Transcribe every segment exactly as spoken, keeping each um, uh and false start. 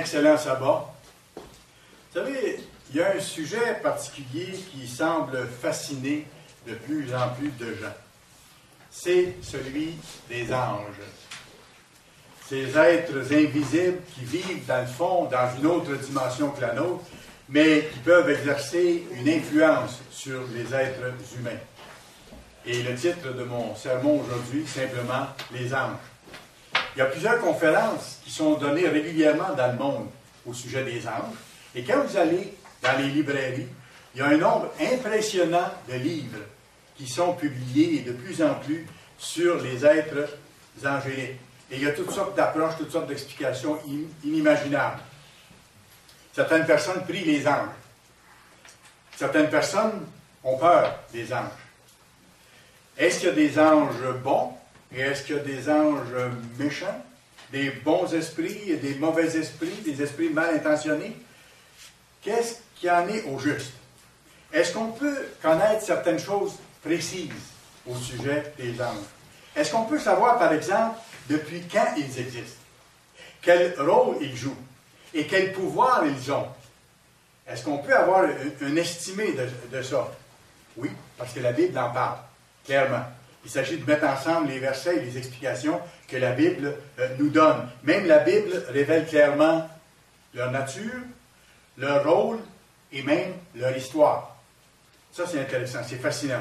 excellent sabbat. Vous savez, il y a un sujet particulier qui semble fasciner de plus en plus de gens. C'est celui des anges. Ces êtres invisibles qui vivent dans le fond, dans une autre dimension que la nôtre, mais qui peuvent exercer une influence sur les êtres humains. Et le titre de mon sermon aujourd'hui, simplement « Les anges ». Il y a plusieurs conférences qui sont données régulièrement dans le monde au sujet des anges. Et quand vous allez dans les librairies, il y a un nombre impressionnant de livres qui sont publiés et de plus en plus sur les êtres angéliques. Et il y a toutes sortes d'approches, toutes sortes d'explications inimaginables. Certaines personnes prient les anges. Certaines personnes ont peur des anges. Est-ce qu'il y a des anges bons et est-ce qu'il y a des anges méchants, des bons esprits et des mauvais esprits, des esprits mal intentionnés? Qu'est-ce qu'il y en est au juste? Est-ce qu'on peut connaître certaines choses précises au sujet des anges? Est-ce qu'on peut savoir, par exemple, depuis quand ils existent? Quel rôle ils jouent? Et quel pouvoir ils ont? Est-ce qu'on peut avoir un, un estimé de, de ça? Oui, parce que la Bible en parle, clairement. Il s'agit de mettre ensemble les versets et les explications que la Bible euh, nous donne. Même la Bible révèle clairement leur nature, leur rôle et même leur histoire. Ça, c'est intéressant, c'est fascinant.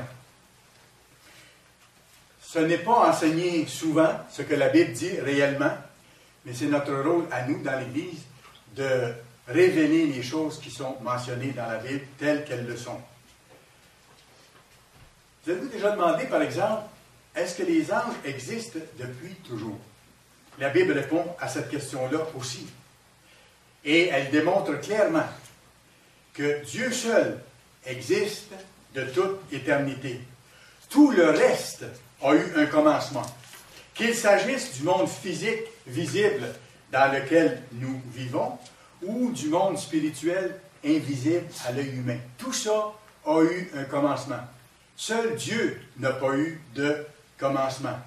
Ce n'est pas enseigné souvent ce que la Bible dit réellement, mais c'est notre rôle à nous, dans l'Église, de révéler les choses qui sont mentionnées dans la Bible telles qu'elles le sont. Vous avez-vous déjà demandé, par exemple, est-ce que les anges existent depuis toujours? La Bible répond à cette question-là aussi. Et elle démontre clairement que Dieu seul existe de toute éternité. Tout le reste a eu un commencement. Qu'il s'agisse du monde physique visible dans lequel nous vivons ou du monde spirituel invisible à l'œil humain. Tout ça a eu un commencement. Seul Dieu n'a pas eu de commencement.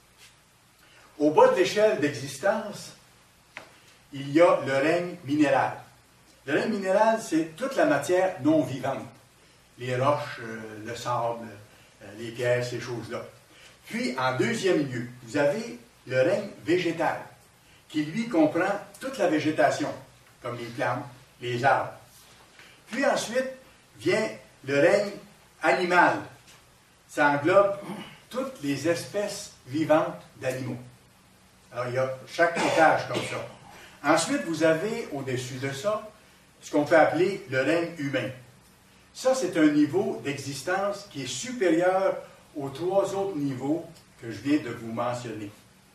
Au bas de l'échelle d'existence, il y a le règne minéral. Le règne minéral, c'est toute la matière non vivante. Les roches, euh, le sable, euh, les pierres, ces choses-là. Puis, en deuxième lieu, vous avez le règne végétal, qui lui comprend toute la végétation, comme les plantes, les arbres. Puis ensuite, vient le règne animal. Ça englobe toutes les espèces vivantes d'animaux. Alors, il y a chaque étage comme ça. Ensuite, vous avez au-dessus de ça ce qu'on peut appeler le règne humain. Ça, c'est un niveau d'existence qui est supérieur aux trois autres niveaux que je viens de vous mentionner.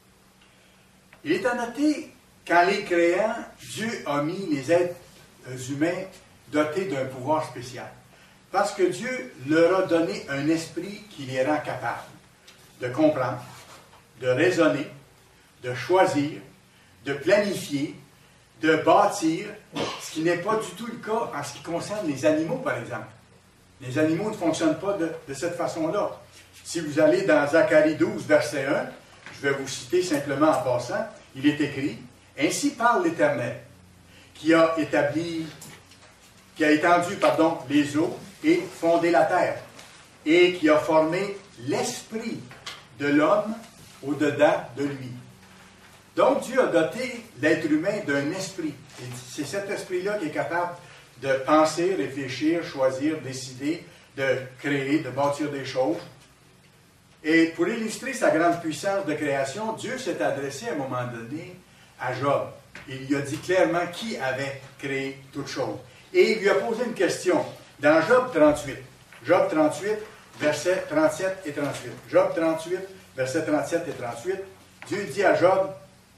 Il est à noter qu'en les créant, Dieu a mis les êtres humains dotés d'un pouvoir spécial. Parce que Dieu leur a donné un esprit qui les rend capables de comprendre, de raisonner, de choisir, de planifier, de bâtir, ce qui n'est pas du tout le cas en ce qui concerne les animaux, par exemple. Les animaux ne fonctionnent pas de, de cette façon-là. Si vous allez dans Zacharie douze, verset un, je vais vous citer simplement en passant, il est écrit « Ainsi parle l'Éternel, qui a établi, qui a étendu, pardon, les eaux et fondé la terre, et qui a formé l'esprit de l'homme au-dedans de lui. » Donc, Dieu a doté l'être humain d'un esprit. Et c'est cet esprit-là qui est capable de penser, réfléchir, choisir, décider, de créer, de bâtir des choses. Et pour illustrer sa grande puissance de création, Dieu s'est adressé à un moment donné à Job. Il lui a dit clairement qui avait créé toutes choses. Et il lui a posé une question. Dans Job trente-huit, Job trente-huit, versets trente-sept et trente-huit. Job trente-huit, versets trente-sept et trente-huit, Dieu dit à Job,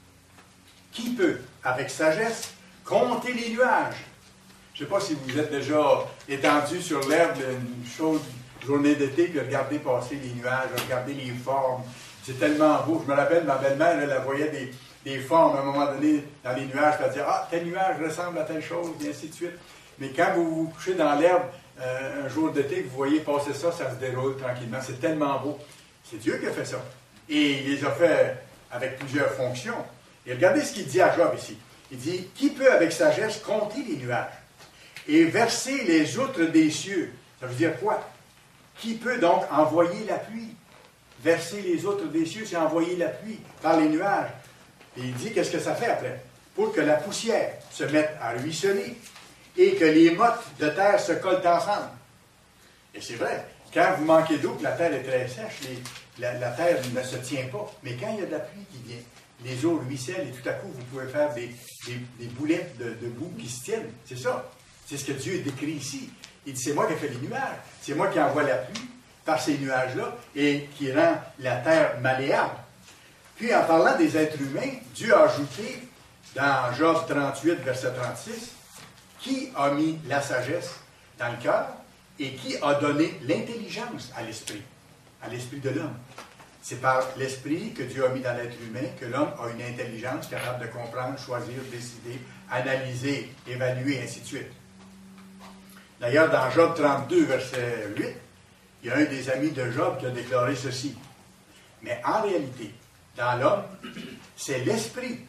« Qui peut, avec sagesse, compter les nuages? » Je ne sais pas si vous êtes déjà étendu sur l'herbe une chaude journée d'été, puis regardez passer les nuages, regardez les formes. C'est tellement beau. Je me rappelle, ma belle-mère, elle, elle voyait des, des formes à un moment donné dans les nuages, puis elle disait « Ah, tel nuage ressemble à telle chose, et ainsi de suite. » Mais quand vous vous couchez dans l'herbe euh, un jour d'été, que vous voyez passer ça, ça se déroule tranquillement. C'est tellement beau. C'est Dieu qui a fait ça. Et il les a fait avec plusieurs fonctions. Et regardez ce qu'il dit à Job ici. Il dit, qui peut avec sagesse compter les nuages et verser les outres des cieux? Ça veut dire quoi? Qui peut donc envoyer la pluie? Verser les outres des cieux, c'est envoyer la pluie par les nuages. Et il dit, qu'est-ce que ça fait après? Pour que la poussière se mette à ruisseler et que les mottes de terre se collent ensemble. Et c'est vrai, quand vous manquez d'eau, que la terre est très sèche, les, la, la terre ne se tient pas. Mais quand il y a de la pluie qui vient, les eaux ruissellent et tout à coup, vous pouvez faire des, des, des boulettes de, de boue qui se tiennent. C'est ça. C'est ce que Dieu décrit ici. Il dit, c'est moi qui ai fait les nuages. C'est moi qui envoie la pluie par ces nuages-là et qui rend la terre malléable. Puis, en parlant des êtres humains, Dieu a ajouté, dans Job trente-huit, verset trente-six, qui a mis la sagesse dans le cœur et qui a donné l'intelligence à l'esprit, à l'esprit de l'homme. C'est par l'esprit que Dieu a mis dans l'être humain que l'homme a une intelligence capable de comprendre, choisir, décider, analyser, évaluer, ainsi de suite. D'ailleurs, dans Job trente-deux, verset huit, il y a un des amis de Job qui a déclaré ceci. Mais en réalité, dans l'homme, c'est l'esprit,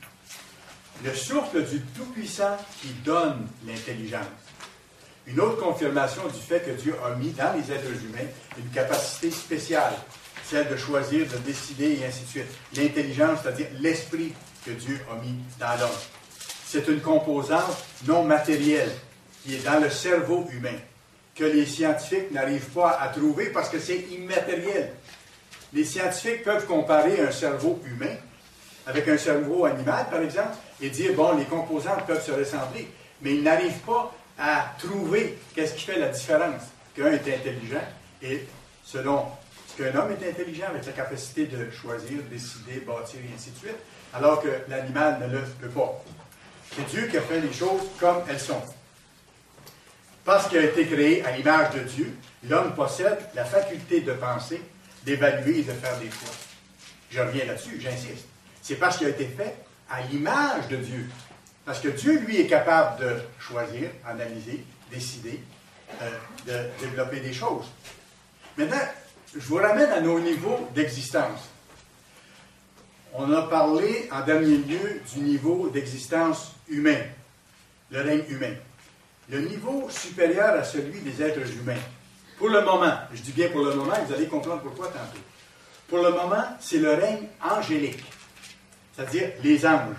le souffle du Tout-Puissant qui donne l'intelligence. Une autre confirmation du fait que Dieu a mis dans les êtres humains une capacité spéciale, celle de choisir, de décider, et ainsi de suite. L'intelligence, c'est-à-dire l'esprit que Dieu a mis dans l'homme. C'est une composante non matérielle qui est dans le cerveau humain, que les scientifiques n'arrivent pas à trouver parce que c'est immatériel. Les scientifiques peuvent comparer un cerveau humain avec un cerveau animal, par exemple, et dire, bon, les composantes peuvent se ressembler, mais ils n'arrivent pas à trouver qu'est-ce qui fait la différence, qu'un est intelligent, et selon ce qu'un homme est intelligent, avec sa capacité de choisir, décider, bâtir, et ainsi de suite, alors que l'animal ne le peut pas. C'est Dieu qui a fait les choses comme elles sont. Parce qu'il a été créé à l'image de Dieu, l'homme possède la faculté de penser, d'évaluer et de faire des choix. Je reviens là-dessus, j'insiste. C'est parce qu'il a été fait à l'image de Dieu. Parce que Dieu, lui, est capable de choisir, analyser, décider, euh, de développer des choses. Maintenant, je vous ramène à nos niveaux d'existence. On a parlé en dernier lieu du niveau d'existence humain, le règne humain. Le niveau supérieur à celui des êtres humains. Pour le moment, je dis bien pour le moment, vous allez comprendre pourquoi tantôt. Pour le moment, c'est le règne angélique, c'est-à-dire les anges.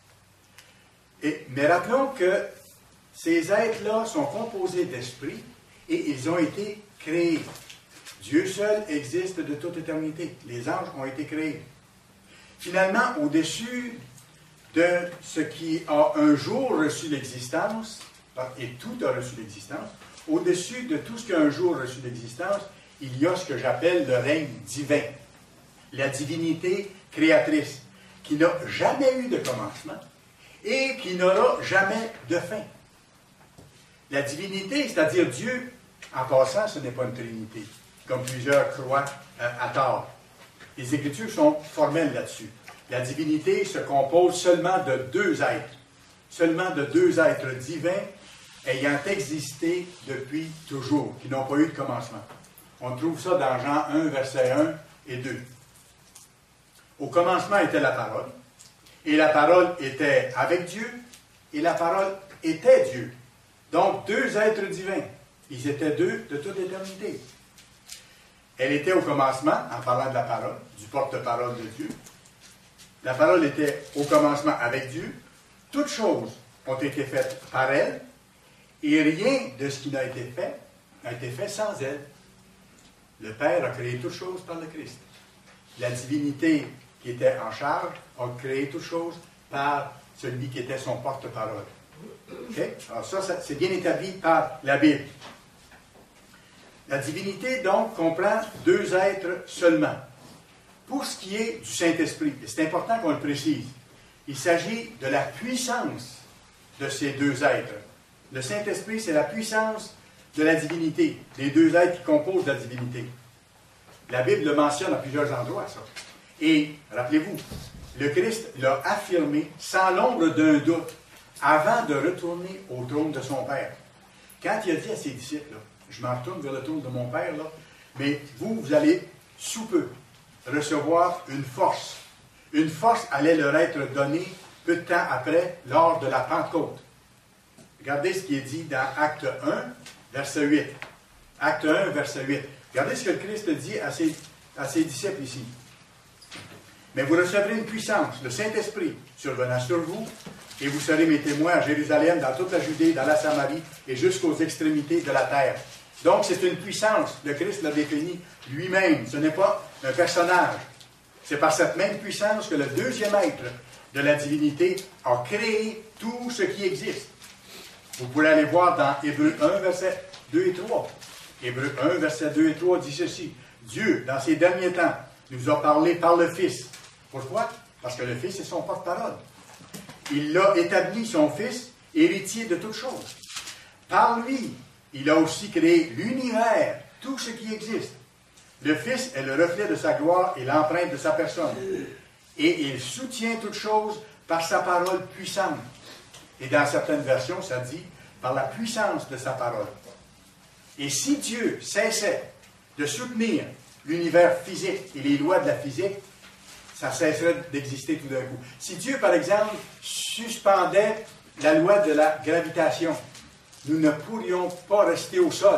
Et, mais rappelons que ces êtres-là sont composés d'esprit et ils ont été créés. Dieu seul existe de toute éternité. Les anges ont été créés. Finalement, au-dessus de ce qui a un jour reçu l'existence, et tout a reçu l'existence, au-dessus de tout ce qui a un jour reçu l'existence, il y a ce que j'appelle le règne divin, la divinité créatrice, qui n'a jamais eu de commencement et qui n'aura jamais de fin. La divinité, c'est-à-dire Dieu, en passant, ce n'est pas une trinité, comme plusieurs croient euh, à tort. Les Écritures sont formelles là-dessus. La divinité se compose seulement de deux êtres, seulement de deux êtres divins ayant existé depuis toujours, qui n'ont pas eu de commencement. On trouve ça dans Jean un, versets un et deux. Au commencement était la parole, et la parole était avec Dieu, et la parole était Dieu. Donc, deux êtres divins. Ils étaient deux de toute éternité. Elle était au commencement, en parlant de la parole, du porte-parole de Dieu. La parole était au commencement avec Dieu. Toutes choses ont été faites par elle, et rien de ce qui n'a été fait n'a été fait sans elle. Le Père a créé toutes choses par le Christ. La divinité qui était en charge a créé toutes choses par celui qui était son porte-parole. Okay? Alors ça, ça c'est bien établi par la Bible. La divinité, donc, comprend deux êtres seulement. Pour ce qui est du Saint-Esprit, et c'est important qu'on le précise, il s'agit de la puissance de ces deux êtres. Le Saint-Esprit, c'est la puissance de la divinité, des deux êtres qui composent la divinité. La Bible le mentionne à plusieurs endroits, ça. Et, rappelez-vous, le Christ l'a affirmé sans l'ombre d'un doute avant de retourner au trône de son Père. Quand il a dit à ses disciples, là, je m'en retourne vers le trône de mon Père, là, mais vous, vous allez sous peu recevoir une force. Une force allait leur être donnée peu de temps après, lors de la Pentecôte. Regardez ce qui est dit dans Acte un, verset huit. Acte un, verset huit. Regardez ce que le Christ dit à ses, à ses disciples ici. Mais vous recevrez une puissance, le Saint-Esprit, survenant sur vous, et vous serez mes témoins à Jérusalem, dans toute la Judée, dans la Samarie, et jusqu'aux extrémités de la terre. Donc, c'est une puissance. Le Christ l'a défini lui-même. Ce n'est pas un personnage. C'est par cette même puissance que le deuxième être de la divinité a créé tout ce qui existe. Vous pourrez aller voir dans Hébreux un, versets deux et trois. Hébreux un, versets deux et trois dit ceci. Dieu, dans ces derniers temps, nous a parlé par le Fils. Pourquoi? Parce que le Fils est son porte-parole. Il l'a établi, son Fils, héritier de toutes choses. Par lui, il a aussi créé l'univers, tout ce qui existe. Le Fils est le reflet de sa gloire et l'empreinte de sa personne. Et il soutient toutes choses par sa parole puissante. Et dans certaines versions, ça dit par la puissance de sa parole. Et si Dieu cessait de soutenir l'univers physique et les lois de la physique, ça cesserait d'exister tout d'un coup. Si Dieu, par exemple, suspendait la loi de la gravitation, nous ne pourrions pas rester au sol.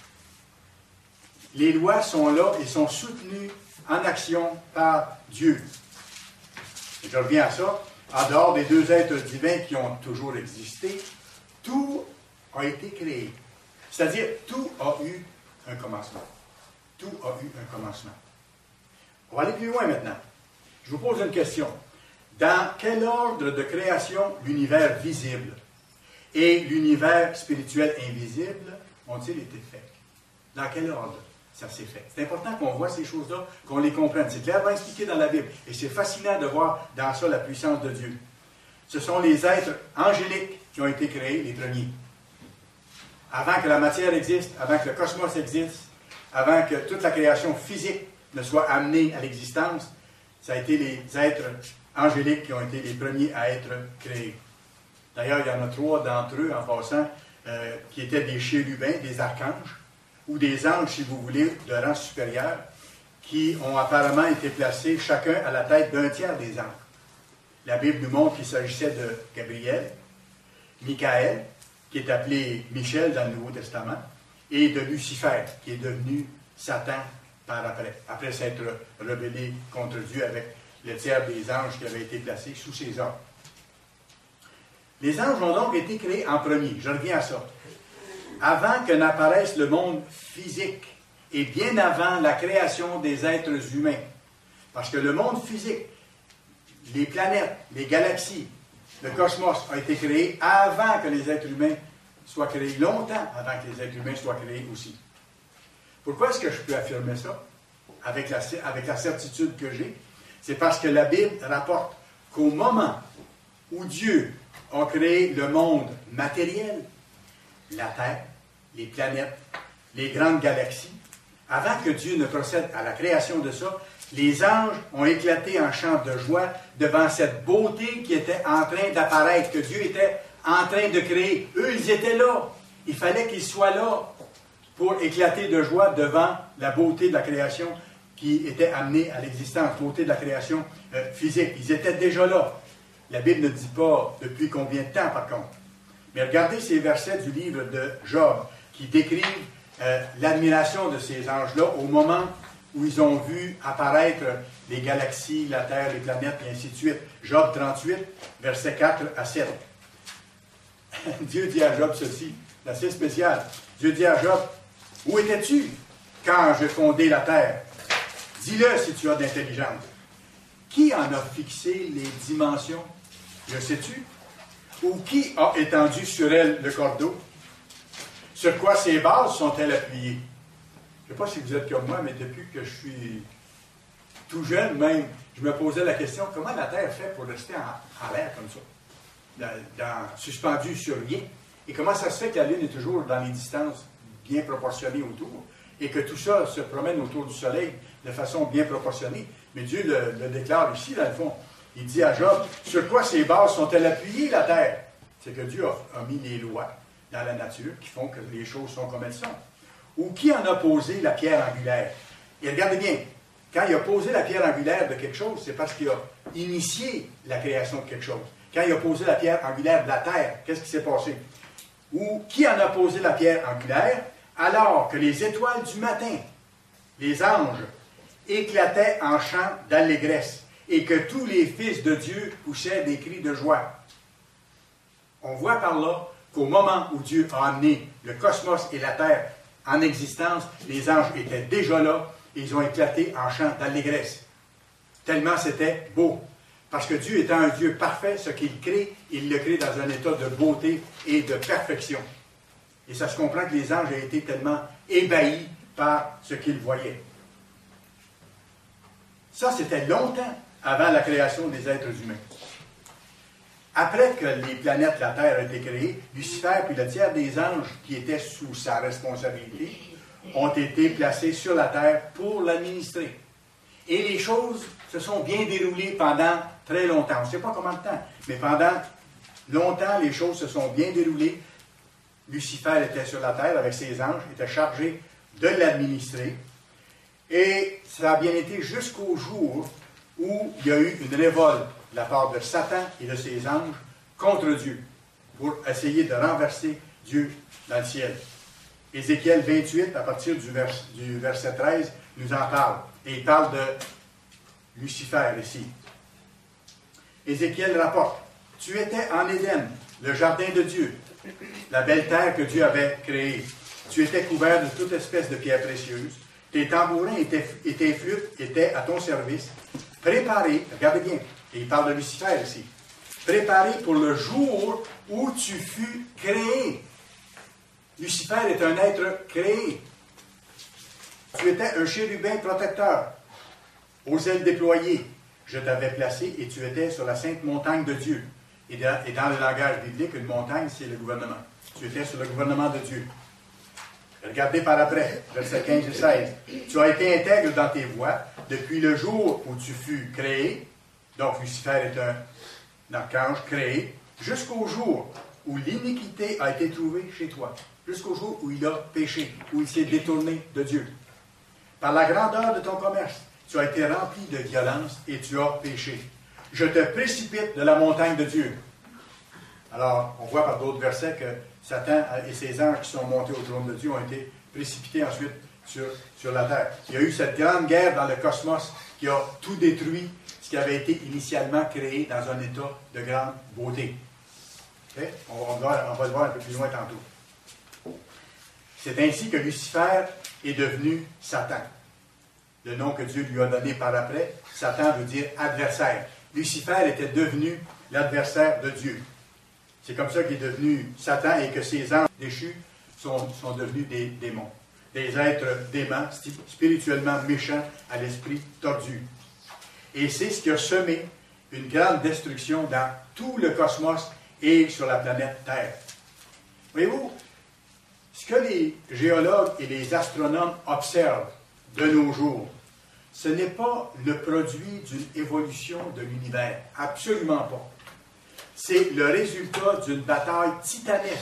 Les lois sont là et sont soutenues en action par Dieu. Et je reviens à ça. En dehors des deux êtres divins qui ont toujours existé, tout a été créé. C'est-à-dire, tout a eu un commencement. Tout a eu un commencement. On va aller plus loin maintenant. Je vous pose une question. Dans quel ordre de création l'univers visible et l'univers spirituel invisible ont-ils été faits? Dans quel ordre ça s'est fait? C'est important qu'on voit ces choses-là, qu'on les comprenne. C'est clairement expliqué dans la Bible. Et c'est fascinant de voir dans ça la puissance de Dieu. Ce sont les êtres angéliques qui ont été créés, les premiers. Avant que la matière existe, avant que le cosmos existe, avant que toute la création physique ne soit amenée à l'existence, ça a été les êtres angéliques qui ont été les premiers à être créés. D'ailleurs, il y en a trois d'entre eux, en passant, euh, qui étaient des chérubins, des archanges, ou des anges, si vous voulez, de rang supérieur, qui ont apparemment été placés chacun à la tête d'un tiers des anges. La Bible nous montre qu'il s'agissait de Gabriel, Michael, qui est appelé Michel dans le Nouveau Testament, et de Lucifer, qui est devenu Satan par après, après s'être rebellé contre Dieu avec le tiers des anges qui avaient été placés sous ses ordres. Les anges ont donc été créés en premier. Je reviens à ça. Avant que n'apparaisse le monde physique et bien avant la création des êtres humains. Parce que le monde physique, les planètes, les galaxies, le cosmos a été créé avant que les êtres humains soient créés, longtemps avant que les êtres humains soient créés aussi. Pourquoi est-ce que je peux affirmer ça avec la, avec la certitude que j'ai? C'est parce que la Bible rapporte qu'au moment où Dieu a créé le monde matériel, la Terre, les planètes, les grandes galaxies, avant que Dieu ne procède à la création de ça, les anges ont éclaté en chant de joie devant cette beauté qui était en train d'apparaître, que Dieu était en train de créer. Eux, ils étaient là. Il fallait qu'ils soient là pour éclater de joie devant la beauté de la création qui était amenée à l'existence, beauté de la création euh, physique. Ils étaient déjà là. La Bible ne dit pas depuis combien de temps, par contre. Mais regardez ces versets du livre de Job qui décrivent euh, l'admiration de ces anges-là au moment où ils ont vu apparaître les galaxies, la Terre, les planètes, et ainsi de suite. Job trente-huit, versets quatre à sept. Dieu dit à Job ceci, c'est assez spécial. Dieu dit à Job, « Où étais-tu quand j'ai fondé la terre? Dis-le si tu as d'intelligence. Qui en a fixé les dimensions? Le sais-tu? Ou qui a étendu sur elle le cordeau? Sur quoi ces bases sont-elles appuyées? » Je ne sais pas si vous êtes comme moi, mais depuis que je suis tout jeune, même, je me posais la question, comment la Terre fait pour rester en, en l'air comme ça, dans, dans, suspendue sur rien? Et comment ça se fait que la Lune est toujours dans les distances bien proportionnées autour, et que tout ça se promène autour du Soleil de façon bien proportionnée? Mais Dieu le, le déclare ici, dans le fond. Il dit à Job, sur quoi ces bases sont-elles appuyées, la Terre? C'est que Dieu a, a mis les lois dans la nature qui font que les choses sont comme elles sont. Ou qui en a posé la pierre angulaire? Et regardez bien, quand il a posé la pierre angulaire de quelque chose, c'est parce qu'il a initié la création de quelque chose. quand il a posé la pierre angulaire de la terre, qu'est-ce qui s'est passé? Ou qui en a posé la pierre angulaire, alors que les étoiles du matin, les anges, éclataient en chants d'allégresse, et que tous les fils de Dieu poussaient des cris de joie. On voit par là qu'au moment où Dieu a amené le cosmos et la terre en existence, les anges étaient déjà là, et ils ont éclaté en chants d'allégresse. Tellement c'était beau. Parce que Dieu étant un Dieu parfait, ce qu'il crée, il le crée dans un état de beauté et de perfection. Et ça se comprend que les anges aient été tellement ébahis par ce qu'ils voyaient. Ça, c'était longtemps avant la création des êtres humains. Après que les planètes, la Terre a été créée, Lucifer puis le tiers des anges qui étaient sous sa responsabilité ont été placés sur la Terre pour l'administrer. Et les choses se sont bien déroulées pendant très longtemps. On ne sait pas combien de temps, mais pendant longtemps, les choses se sont bien déroulées. Lucifer était sur la terre avec ses anges, était chargé de l'administrer. Et ça a bien été jusqu'au jour où il y a eu une révolte de la part de Satan et de ses anges contre Dieu, pour essayer de renverser Dieu dans le ciel. Ézéchiel vingt-huit, à partir du, vers, du verset treize, nous en parle. Et il parle de Lucifer ici. Ézéchiel rapporte, « Tu étais en Éden, le jardin de Dieu, la belle terre que Dieu avait créée. Tu étais couvert de toute espèce de pierres précieuses. Tes tambourins et tes, et tes flûtes étaient à ton service, préparés, regardez bien, et il parle de Lucifer ici, préparés pour le jour où tu fus créé. » Lucifer est un être créé. Tu étais un chérubin protecteur, aux ailes déployées. Je t'avais placé et tu étais sur la sainte montagne de Dieu. Et dans, et dans le langage biblique, une montagne, c'est le gouvernement. Tu étais sur le gouvernement de Dieu. Regardez par après, versets quinze et seize. Tu as été intègre dans tes voies depuis le jour où tu fus créé. Donc, Lucifer est un, un archange créé, jusqu'au jour où l'iniquité a été trouvée chez toi. Jusqu'au jour où il a péché, où il s'est détourné de Dieu. Par la grandeur de ton commerce, tu as été rempli de violence et tu as péché. Je te précipite de la montagne de Dieu. Alors, on voit par d'autres versets que Satan et ses anges qui sont montés au trône de Dieu ont été précipités ensuite sur, sur la terre. Il y a eu cette grande guerre dans le cosmos qui a tout détruit, ce qui avait été initialement créé dans un état de grande beauté. Okay? On, on, va, on va le voir un peu plus loin tantôt. C'est ainsi que Lucifer est devenu Satan. Le nom que Dieu lui a donné par après, Satan veut dire adversaire. Lucifer était devenu l'adversaire de Dieu. C'est comme ça qu'il est devenu Satan et que ses anges déchus sont, sont devenus des démons. Des êtres déments, spirituellement méchants, à l'esprit tordu. Et c'est ce qui a semé une grande destruction dans tout le cosmos et sur la planète Terre. Voyez-vous, ce que les géologues et les astronomes observent de nos jours, ce n'est pas le produit d'une évolution de l'univers. Absolument pas. C'est le résultat d'une bataille titanesque,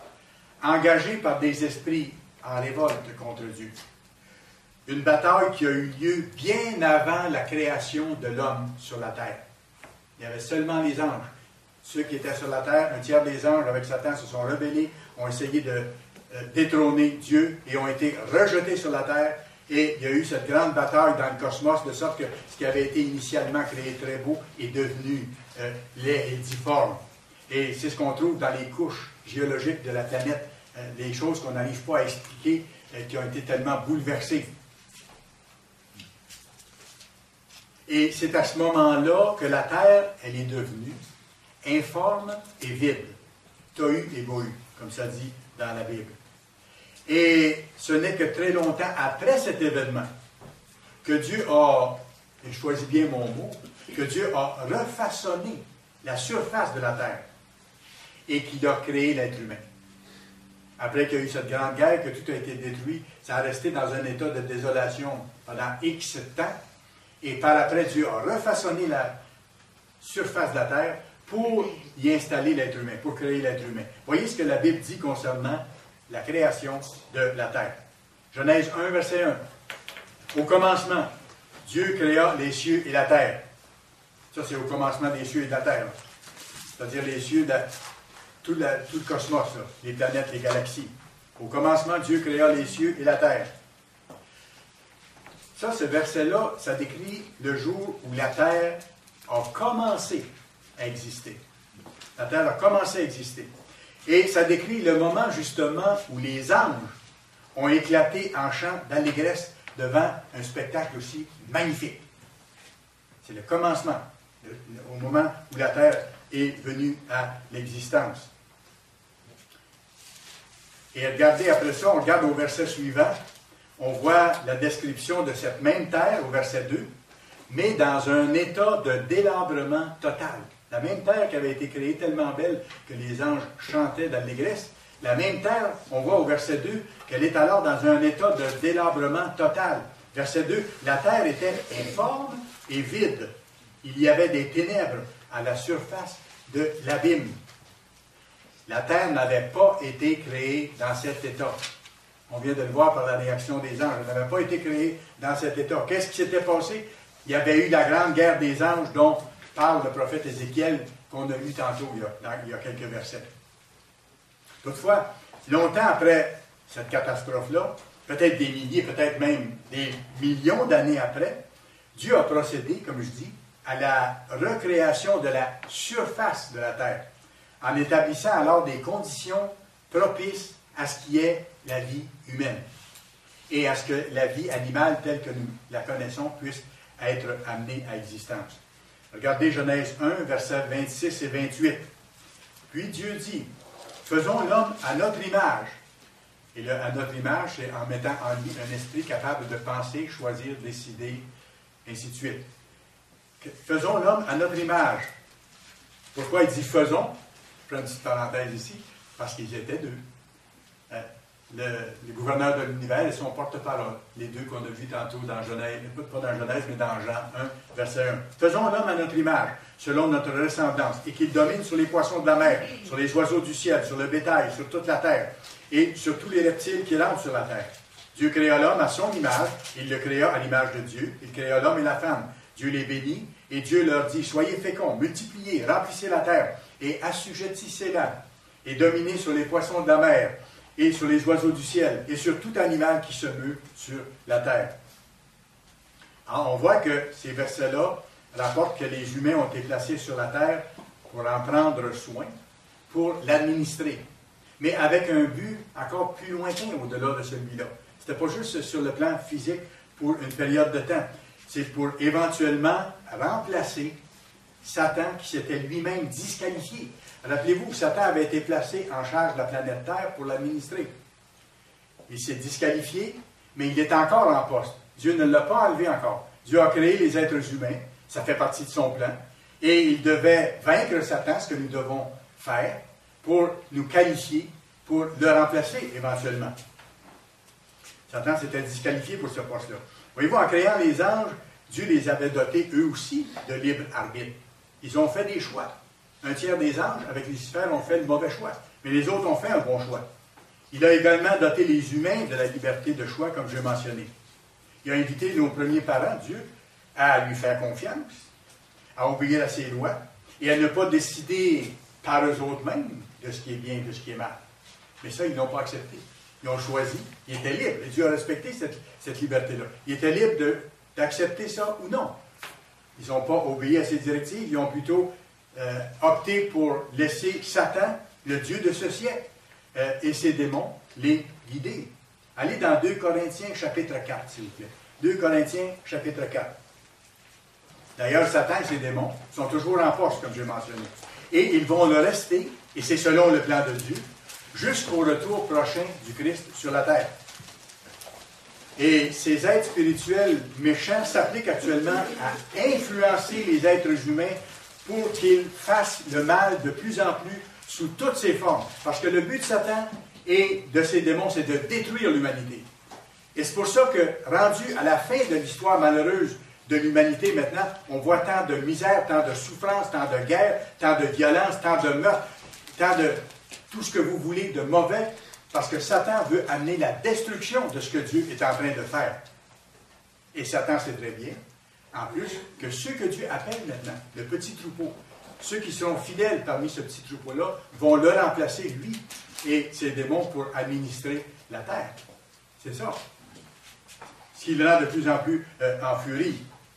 engagée par des esprits en révolte contre Dieu. Une bataille qui a eu lieu bien avant la création de l'homme sur la terre. Il y avait seulement les anges. Ceux qui étaient sur la terre, un tiers des anges avec Satan se sont rebellés, ont essayé de euh, détrôner Dieu et ont été rejetés sur la terre. Et il y a eu cette grande bataille dans le cosmos, de sorte que ce qui avait été initialement créé très beau est devenu euh, laid et difforme. Et c'est ce qu'on trouve dans les couches géologiques de la planète, euh, des choses qu'on n'arrive pas à expliquer, euh, qui ont été tellement bouleversées. Et c'est à ce moment-là que la Terre, elle est devenue informe et vide. Tohu et bohu, comme ça dit dans la Bible. Et ce n'est que très longtemps après cet événement que Dieu a, et je choisis bien mon mot, que Dieu a refaçonné la surface de la terre et qu'il a créé l'être humain. Après qu'il y a eu cette grande guerre, que tout a été détruit, ça a resté dans un état de désolation pendant X temps. Et par après, Dieu a refaçonné la surface de la terre pour y installer l'être humain, pour créer l'être humain. Voyez ce que la Bible dit concernant la création de la terre. Genèse un, verset un. Au commencement, Dieu créa les cieux et la terre. Ça, c'est au commencement des cieux et de la terre. c'est-à-dire les cieux, la, tout, la, tout le cosmos, là, les planètes, les galaxies. Au commencement, Dieu créa les cieux et la terre. Ça, ce verset-là, ça décrit le jour où la terre a commencé à exister. La terre a commencé à exister. Et ça décrit le moment, justement, où les anges ont éclaté en chant d'allégresse devant un spectacle aussi magnifique. C'est le commencement, le, le, au moment où la terre est venue à l'existence. Et regardez, après ça, on regarde au verset suivant, on voit la description de cette même terre, au verset deux, mais dans un état de délabrement total. La même terre qui avait été créée tellement belle que les anges chantaient d'allégresse, la même terre, on voit au verset deux, qu'elle est alors dans un état de délabrement total. Verset deux, la terre était informe et vide. Il y avait des ténèbres à la surface de l'abîme. La terre n'avait pas été créée dans cet état. On vient de le voir par la réaction des anges. Elle n'avait pas été créée dans cet état. Qu'est-ce qui s'était passé? Il y avait eu la grande guerre des anges dont parle le prophète Ézéchiel, qu'on a lu tantôt il y a, dans, il y a quelques versets. Toutefois, longtemps après cette catastrophe-là, peut-être des milliers, peut-être même des millions d'années après, Dieu a procédé, comme je dis, à la recréation de la surface de la terre, en établissant alors des conditions propices à ce qui est la vie humaine et à ce que la vie animale telle que nous la connaissons puisse être amenée à existence. Regardez Genèse un, versets vingt-six et vingt-huit. Puis Dieu dit, faisons l'homme à notre image. Et le, à notre image, c'est en mettant en lui un esprit capable de penser, choisir, décider, ainsi de suite. Faisons l'homme à notre image. Pourquoi il dit faisons? Je prends une petite parenthèse ici, parce qu'ils étaient deux. Euh, le, le gouverneur de l'univers et son porte-parole, les deux qu'on a vus tantôt dans Genèse, pas dans Genèse, mais dans Jean un, verset un. Faisons l'homme à notre image, selon notre ressemblance, et qu'il domine sur les poissons de la mer, sur les oiseaux du ciel, sur le bétail, sur toute la terre, et sur tous les reptiles qui rampent sur la terre. Dieu créa l'homme à son image, il le créa à l'image de Dieu, il créa l'homme et la femme. Dieu les bénit, et Dieu leur dit, soyez féconds, multipliez, remplissez la terre, et assujettissez-la, et dominez sur les poissons de la mer, et sur les oiseaux du ciel, et sur tout animal qui se meut sur la terre. Alors, on voit que ces versets-là rapportent que les humains ont été placés sur la terre pour en prendre soin, pour l'administrer, mais avec un but encore plus lointain au-delà de celui-là. Ce n'était pas juste sur le plan physique pour une période de temps. C'est pour éventuellement remplacer Satan qui s'était lui-même disqualifié. Rappelez-vous, Satan avait été placé en charge de la planète Terre pour l'administrer. Il s'est disqualifié, mais il est encore en poste. Dieu ne l'a pas enlevé encore. Dieu a créé les êtres humains, ça fait partie de son plan, et il devait vaincre Satan, ce que nous devons faire, pour nous qualifier, pour le remplacer éventuellement. Satan s'était disqualifié pour ce poste-là. Voyez-vous, en créant les anges, Dieu les avait dotés, eux aussi, de libre arbitre. Ils ont fait des choix. Un tiers des anges, avec Lucifer, ont fait le mauvais choix. Mais les autres ont fait un bon choix. Il a également doté les humains de la liberté de choix, comme je l'ai mentionné. Il a invité nos premiers parents, Dieu, à lui faire confiance, à obéir à ses lois, et à ne pas décider par eux-mêmes de ce qui est bien et de ce qui est mal. Mais ça, ils ne l'ont pas accepté. Ils ont choisi, ils étaient libres, et Dieu a respecté cette, cette liberté-là. Ils étaient libres de, d'accepter ça ou non. Ils n'ont pas obéi à ses directives, ils ont plutôt euh, opté pour laisser Satan, le Dieu de ce siècle, euh, et ses démons, les guider. Allez dans deux Corinthiens, chapitre quatre, s'il vous plaît. deux Corinthiens, chapitre quatre. D'ailleurs, Satan et ses démons sont toujours en poste, comme j'ai mentionné. Et ils vont le rester, et c'est selon le plan de Dieu, jusqu'au retour prochain du Christ sur la terre. Et ces êtres spirituels méchants s'appliquent actuellement à influencer les êtres humains pour qu'ils fassent le mal de plus en plus sous toutes ses formes. Parce que le but de Satan et de ses démons, c'est de détruire l'humanité. Et c'est pour ça que, rendu à la fin de l'histoire malheureuse de l'humanité maintenant, on voit tant de misère, tant de souffrance, tant de guerre, tant de violence, tant de meurtre, tant de tout ce que vous voulez de mauvais, parce que Satan veut amener la destruction de ce que Dieu est en train de faire. Et Satan sait très bien, en plus, que ceux que Dieu appelle maintenant, le petit troupeau, ceux qui seront fidèles parmi ce petit troupeau-là vont le remplacer, lui, et ses démons pour administrer la terre. C'est ça. Ce qui le rend de plus en plus euh, en furie.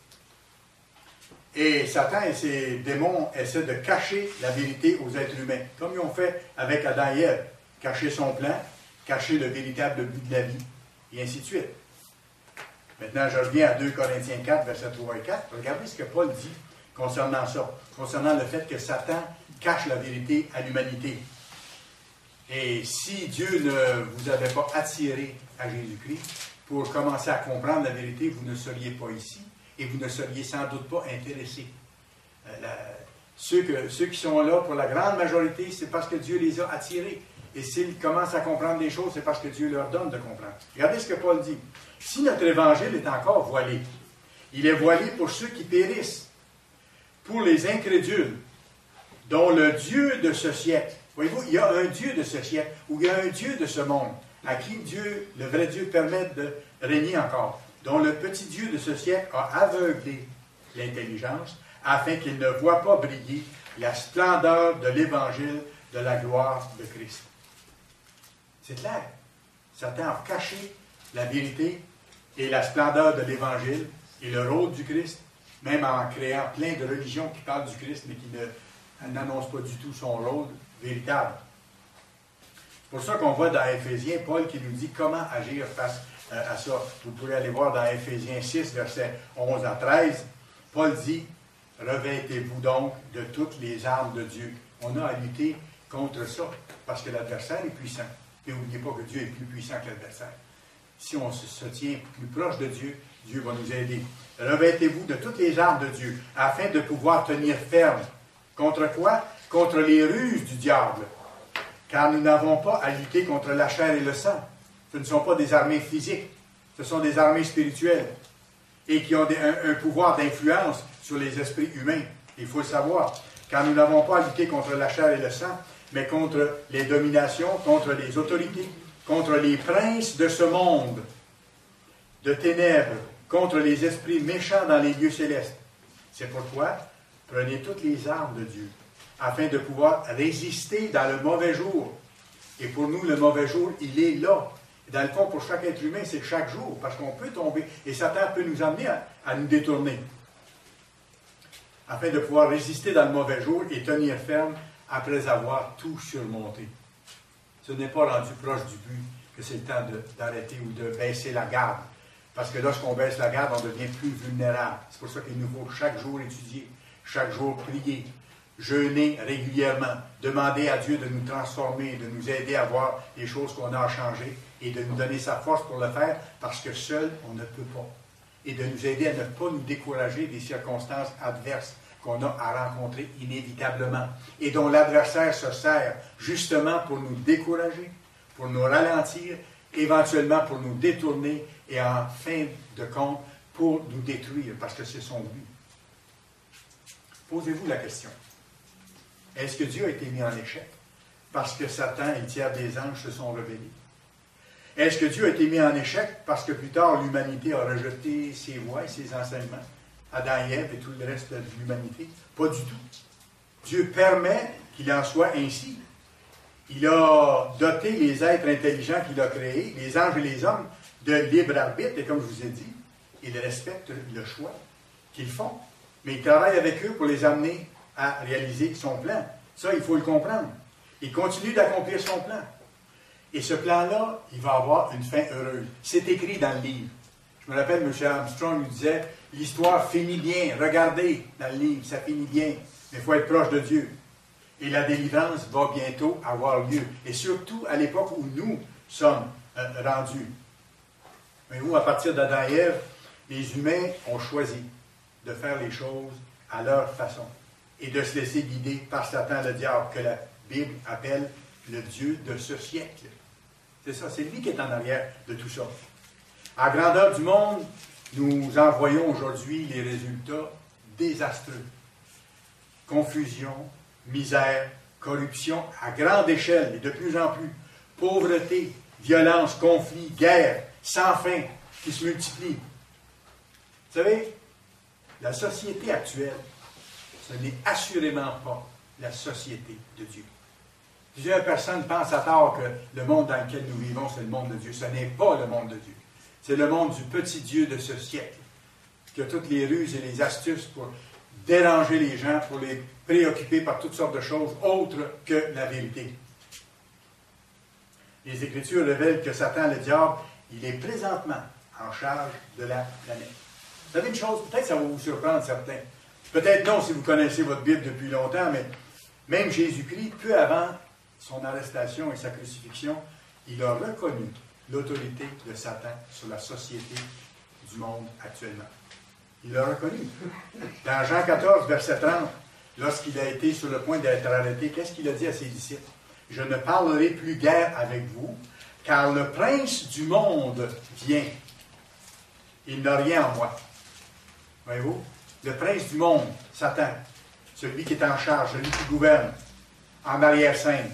Et Satan et ses démons essaient de cacher la vérité aux êtres humains, comme ils ont fait avec Adam et Ève. Cacher son plan, cacher le véritable but de la vie, et ainsi de suite. Maintenant, je reviens à deux Corinthiens quatre, versets trois et quatre. Regardez ce que Paul dit concernant ça, concernant le fait que Satan cache la vérité à l'humanité. Et si Dieu ne vous avait pas attiré à Jésus-Christ pour commencer à comprendre la vérité, vous ne seriez pas ici et vous ne seriez sans doute pas intéressés. Euh, la, ceux, que, ceux qui sont là, pour la grande majorité, c'est parce que Dieu les a attirés. Et s'ils commencent à comprendre des choses, c'est parce que Dieu leur donne de comprendre. Regardez ce que Paul dit. Si notre évangile est encore voilé, il est voilé pour ceux qui périssent, pour les incrédules, dont le Dieu de ce siècle, voyez-vous, il y a un Dieu de ce siècle, ou il y a un Dieu de ce monde, à qui Dieu, le vrai Dieu, permet de régner encore, dont le petit Dieu de ce siècle a aveuglé l'intelligence, afin qu'il ne voie pas briller la splendeur de l'évangile de la gloire de Christ. C'est clair. Satan a caché la vérité et la splendeur de l'Évangile et le rôle du Christ, même en créant plein de religions qui parlent du Christ, mais qui ne, n'annoncent pas du tout son rôle véritable. C'est pour ça qu'on voit dans Éphésiens, Paul qui nous dit comment agir face à ça. Vous pourrez aller voir dans Éphésiens six, versets onze à treize. Paul dit, « Revêtez-vous donc de toutes les armes de Dieu. » On a à lutter contre ça, parce que l'adversaire est puissant. Et n'oubliez pas que Dieu est plus puissant que l'adversaire. Si on se tient plus proche de Dieu, Dieu va nous aider. Revêtez-vous de toutes les armes de Dieu, afin de pouvoir tenir ferme. Contre quoi? Contre les ruses du diable. Car nous n'avons pas à lutter contre la chair et le sang. Ce ne sont pas des armées physiques, ce sont des armées spirituelles. Et qui ont des, un, un pouvoir d'influence sur les esprits humains. Il faut le savoir. Car nous n'avons pas à lutter contre la chair et le sang, mais contre les dominations, contre les autorités, contre les princes de ce monde de ténèbres, contre les esprits méchants dans les lieux célestes. C'est pourquoi prenez toutes les armes de Dieu, afin de pouvoir résister dans le mauvais jour. Et pour nous, le mauvais jour, il est là. Et dans le fond, pour chaque être humain, c'est chaque jour, parce qu'on peut tomber, et Satan peut nous amener à, à nous détourner, afin de pouvoir résister dans le mauvais jour et tenir ferme après avoir tout surmonté. Ce n'est pas rendu proche du but que c'est le temps de, d'arrêter ou de baisser la garde. Parce que lorsqu'on baisse la garde, on devient plus vulnérable. C'est pour ça qu'il nous faut chaque jour étudier, chaque jour prier, jeûner régulièrement, demander à Dieu de nous transformer, de nous aider à voir les choses qu'on a à changer et de nous donner sa force pour le faire, parce que seul, on ne peut pas. Et de nous aider à ne pas nous décourager des circonstances adverses qu'on a à rencontrer inévitablement, et dont l'adversaire se sert justement pour nous décourager, pour nous ralentir, éventuellement pour nous détourner, et en fin de compte, pour nous détruire, parce que c'est son but. Posez-vous la question. Est-ce que Dieu a été mis en échec parce que Satan et le tiers des anges se sont rebellés? Est-ce que Dieu a été mis en échec parce que plus tard l'humanité a rejeté ses voies et ses enseignements? Adam et Ève et tout le reste de l'humanité? Pas du tout. Dieu permet qu'il en soit ainsi. Il a doté les êtres intelligents qu'il a créés, les anges et les hommes, de libre arbitre, et comme je vous ai dit, ils respectent le choix qu'ils font. Mais il travaille avec eux pour les amener à réaliser son plan. Ça, il faut le comprendre. Il continue d'accomplir son plan. Et ce plan-là, il va avoir une fin heureuse. C'est écrit dans le livre. Je me rappelle, M. Armstrong nous disait, l'histoire finit bien. Regardez dans le livre, ça finit bien. Mais il faut être proche de Dieu. Et la délivrance va bientôt avoir lieu. Et surtout à l'époque où nous sommes euh, rendus. Mais où, à partir d'Adam et Ève, les humains ont choisi de faire les choses à leur façon et de se laisser guider par Satan, le diable, que la Bible appelle le Dieu de ce siècle. C'est ça, c'est lui qui est en arrière de tout ça. À grandeur du monde, nous envoyons aujourd'hui les résultats désastreux. Confusion, misère, corruption à grande échelle et de plus en plus, pauvreté, violence, conflits, guerre, sans fin, qui se multiplient. Vous savez, la société actuelle, ce n'est assurément pas la société de Dieu. Plusieurs personnes pensent à tort que le monde dans lequel nous vivons, c'est le monde de Dieu. Ce n'est pas le monde de Dieu. C'est le monde du petit Dieu de ce siècle, qui a toutes les ruses et les astuces pour déranger les gens, pour les préoccuper par toutes sortes de choses autres que la vérité. Les Écritures révèlent que Satan, le diable, il est présentement en charge de la planète. Vous savez une chose, peut-être ça va vous surprendre certains. Peut-être non si vous connaissez votre Bible depuis longtemps, mais même Jésus-Christ, peu avant son arrestation et sa crucifixion, il a reconnu l'autorité de Satan sur la société du monde actuellement. Il l'a reconnu. Dans Jean quatorze, verset trente, lorsqu'il a été sur le point d'être arrêté, qu'est-ce qu'il a dit à ses disciples? « Je ne parlerai plus guère avec vous, car le prince du monde vient. Il n'a rien en moi. » Voyez-vous? Le prince du monde, Satan, celui qui est en charge, celui qui gouverne, en arrière-scène.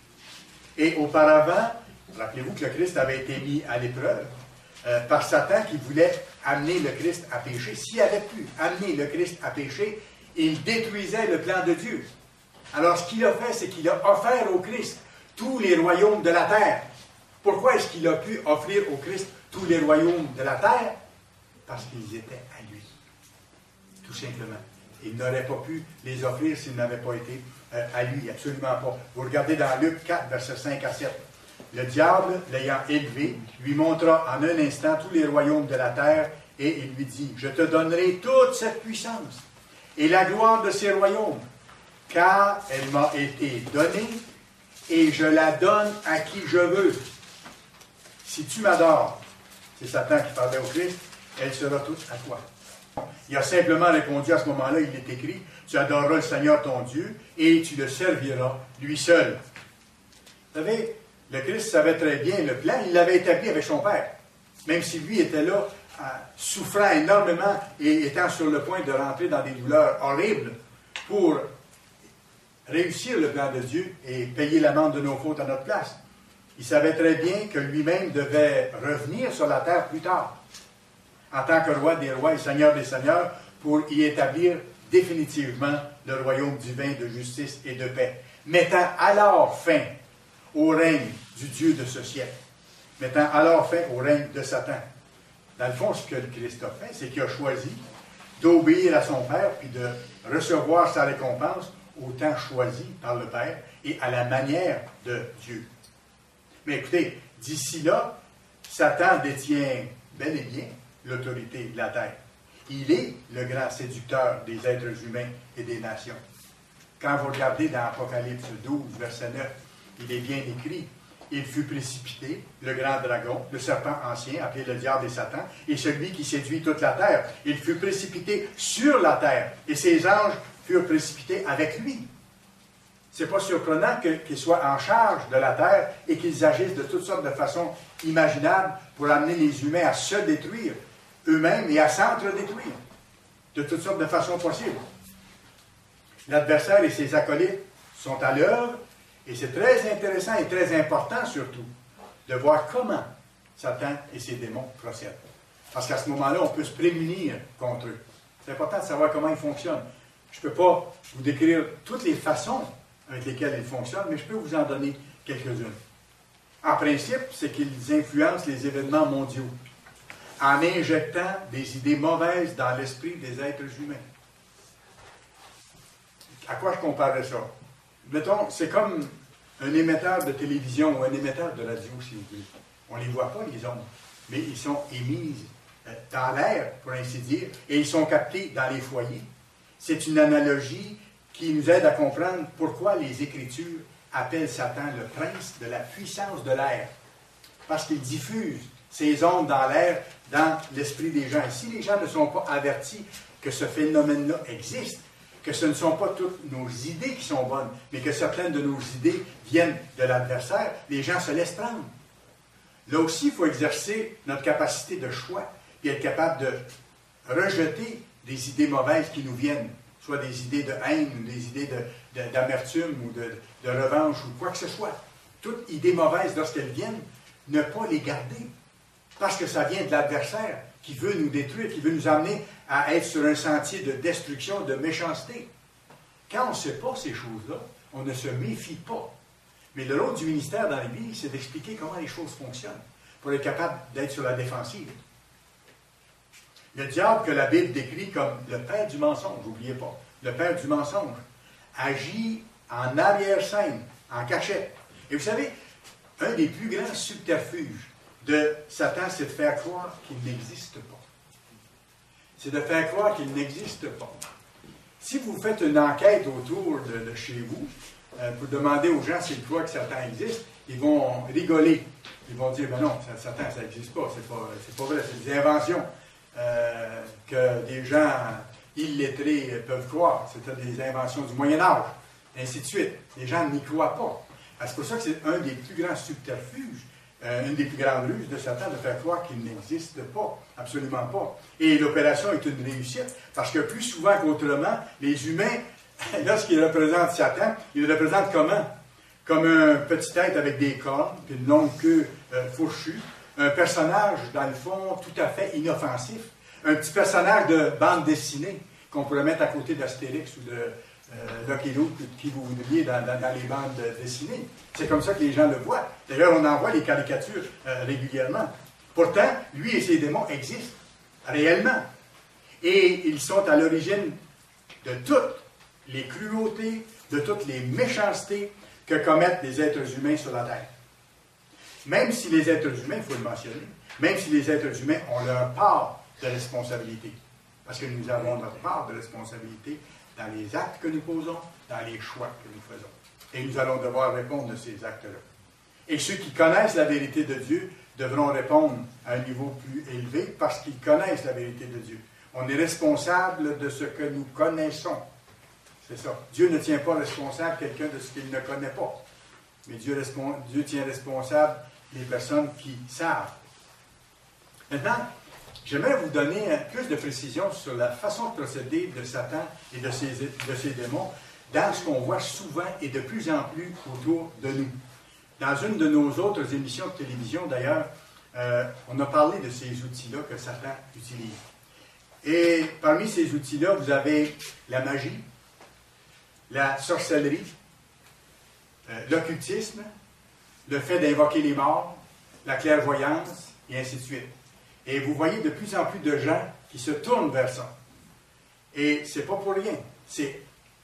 Et auparavant, rappelez-vous que le Christ avait été mis à l'épreuve euh, par Satan qui voulait amener le Christ à pécher. S'il avait pu amener le Christ à pécher, il détruisait le plan de Dieu. Alors, ce qu'il a fait, c'est qu'il a offert au Christ tous les royaumes de la terre. Pourquoi est-ce qu'il a pu offrir au Christ tous les royaumes de la terre? Parce qu'ils étaient à lui. Tout simplement. Il n'aurait pas pu les offrir s'ils n'avaient pas été euh, à lui. Absolument pas. Vous regardez dans Luc quatre, versets cinq à sept. Le diable, l'ayant élevé, lui montra en un instant tous les royaumes de la terre et il lui dit, « Je te donnerai toute cette puissance et la gloire de ces royaumes, car elle m'a été donnée et je la donne à qui je veux. Si tu m'adores, c'est Satan qui parlait au Christ, elle sera toute à toi. » Il a simplement répondu à ce moment-là, il est écrit, « Tu adoreras le Seigneur ton Dieu et tu le serviras lui seul. » Vous savez, le Christ savait très bien le plan, il l'avait établi avec son Père. Même si lui était là, euh, souffrant énormément et étant sur le point de rentrer dans des douleurs horribles pour réussir le plan de Dieu et payer l'amende de nos fautes à notre place. Il savait très bien que lui-même devait revenir sur la terre plus tard, en tant que roi des rois et seigneur des seigneurs, pour y établir définitivement le royaume divin de justice et de paix, mettant alors fin au règne du Dieu de ce siècle, mettant alors fin au règne de Satan. Dans le fond, ce que le Christ a fait, c'est qu'il a choisi d'obéir à son Père, puis de recevoir sa récompense au temps choisi par le Père et à la manière de Dieu. Mais écoutez, d'ici là, Satan détient bel et bien l'autorité de la terre. Il est le grand séducteur des êtres humains et des nations. Quand vous regardez dans Apocalypse douze, verset neuf, il est bien écrit, « Il fut précipité, le grand dragon, le serpent ancien, appelé le diable et Satan, et celui qui séduit toute la terre. Il fut précipité sur la terre, et ses anges furent précipités avec lui. » C'est pas surprenant que, qu'ils soient en charge de la terre et qu'ils agissent de toutes sortes de façons imaginables pour amener les humains à se détruire eux-mêmes et à s'entre-détruire de toutes sortes de façons possibles. L'adversaire et ses acolytes sont à l'œuvre et c'est très intéressant et très important surtout de voir comment Satan et ses démons procèdent. Parce qu'à ce moment-là, on peut se prémunir contre eux. C'est important de savoir comment ils fonctionnent. Je ne peux pas vous décrire toutes les façons avec lesquelles ils fonctionnent, mais je peux vous en donner quelques-unes. En principe, c'est qu'ils influencent les événements mondiaux en injectant des idées mauvaises dans l'esprit des êtres humains. À quoi je comparais ça? Mettons, c'est comme un émetteur de télévision ou un émetteur de radio, si vous voulez. On ne les voit pas, les ondes, mais ils sont émises dans l'air, pour ainsi dire, et ils sont captés dans les foyers. C'est une analogie qui nous aide à comprendre pourquoi les Écritures appellent Satan le prince de la puissance de l'air. Parce qu'il diffuse ces ondes dans l'air, dans l'esprit des gens. Et si les gens ne sont pas avertis que ce phénomène-là existe, que ce ne sont pas toutes nos idées qui sont bonnes, mais que certaines de nos idées viennent de l'adversaire, les gens se laissent prendre. Là aussi, il faut exercer notre capacité de choix, puis être capable de rejeter des idées mauvaises qui nous viennent, soit des idées de haine, ou des idées de, de, d'amertume, ou de, de revanche, ou quoi que ce soit. Toutes idées mauvaises, lorsqu'elles viennent, ne pas les garder, parce que ça vient de l'adversaire qui veut nous détruire, qui veut nous amener à être sur un sentier de destruction, de méchanceté. Quand on ne sait pas ces choses-là, on ne se méfie pas. Mais le rôle du ministère dans l'Église, c'est d'expliquer comment les choses fonctionnent, pour être capable d'être sur la défensive. Le diable que la Bible décrit comme le père du mensonge, n'oubliez pas, le père du mensonge, agit en arrière-scène, en cachette. Et vous savez, un des plus grands subterfuges de Satan, c'est de faire croire qu'il n'existe pas. C'est de faire croire qu'il n'existe pas. Si vous faites une enquête autour de, de chez vous, euh, pour demander aux gens s'ils croient que Satan existe, ils vont rigoler. Ils vont dire, ben non, Satan, ça n'existe pas, c'est pas, c'est pas vrai, c'est des inventions euh, que des gens illettrés peuvent croire. C'est des inventions du Moyen-Âge, et ainsi de suite. Les gens n'y croient pas. C'est pour ça que c'est un des plus grands subterfuges, euh, une des plus grandes ruses de Satan, de faire croire qu'il n'existe pas. Absolument pas. Et l'opération est une réussite, parce que plus souvent qu'autrement, les humains, lorsqu'ils représentent Satan, ils le représentent comment? Comme un petit être avec des cornes, puis une longue queue euh, fourchue, un personnage, dans le fond, tout à fait inoffensif, un petit personnage de bande dessinée qu'on pourrait mettre à côté d'Astérix ou de euh, Lucky Luke, qui vous voudriez dans, dans, dans les bandes dessinées. C'est comme ça que les gens le voient. D'ailleurs, on en voit les caricatures euh, régulièrement. Pourtant, lui et ses démons existent réellement. Et ils sont à l'origine de toutes les cruautés, de toutes les méchancetés que commettent les êtres humains sur la Terre. Même si les êtres humains, il faut le mentionner, même si les êtres humains ont leur part de responsabilité. Parce que nous avons notre part de responsabilité dans les actes que nous posons, dans les choix que nous faisons. Et nous allons devoir répondre de ces actes-là. Et ceux qui connaissent la vérité de Dieu devront répondre à un niveau plus élevé parce qu'ils connaissent la vérité de Dieu. On est responsable de ce que nous connaissons. C'est ça. Dieu ne tient pas responsable quelqu'un de ce qu'il ne connaît pas. Mais Dieu, Dieu tient responsable les personnes qui savent. Maintenant, j'aimerais vous donner plus de précision sur la façon de procéder de Satan et de ses, de ses démons dans ce qu'on voit souvent et de plus en plus autour de nous. Dans une de nos autres émissions de télévision, d'ailleurs, euh, on a parlé de ces outils-là que Satan utilise. Et parmi ces outils-là, vous avez la magie, la sorcellerie, euh, l'occultisme, le fait d'invoquer les morts, la clairvoyance, et ainsi de suite. Et vous voyez de plus en plus de gens qui se tournent vers ça. Et c'est pas pour rien. C'est,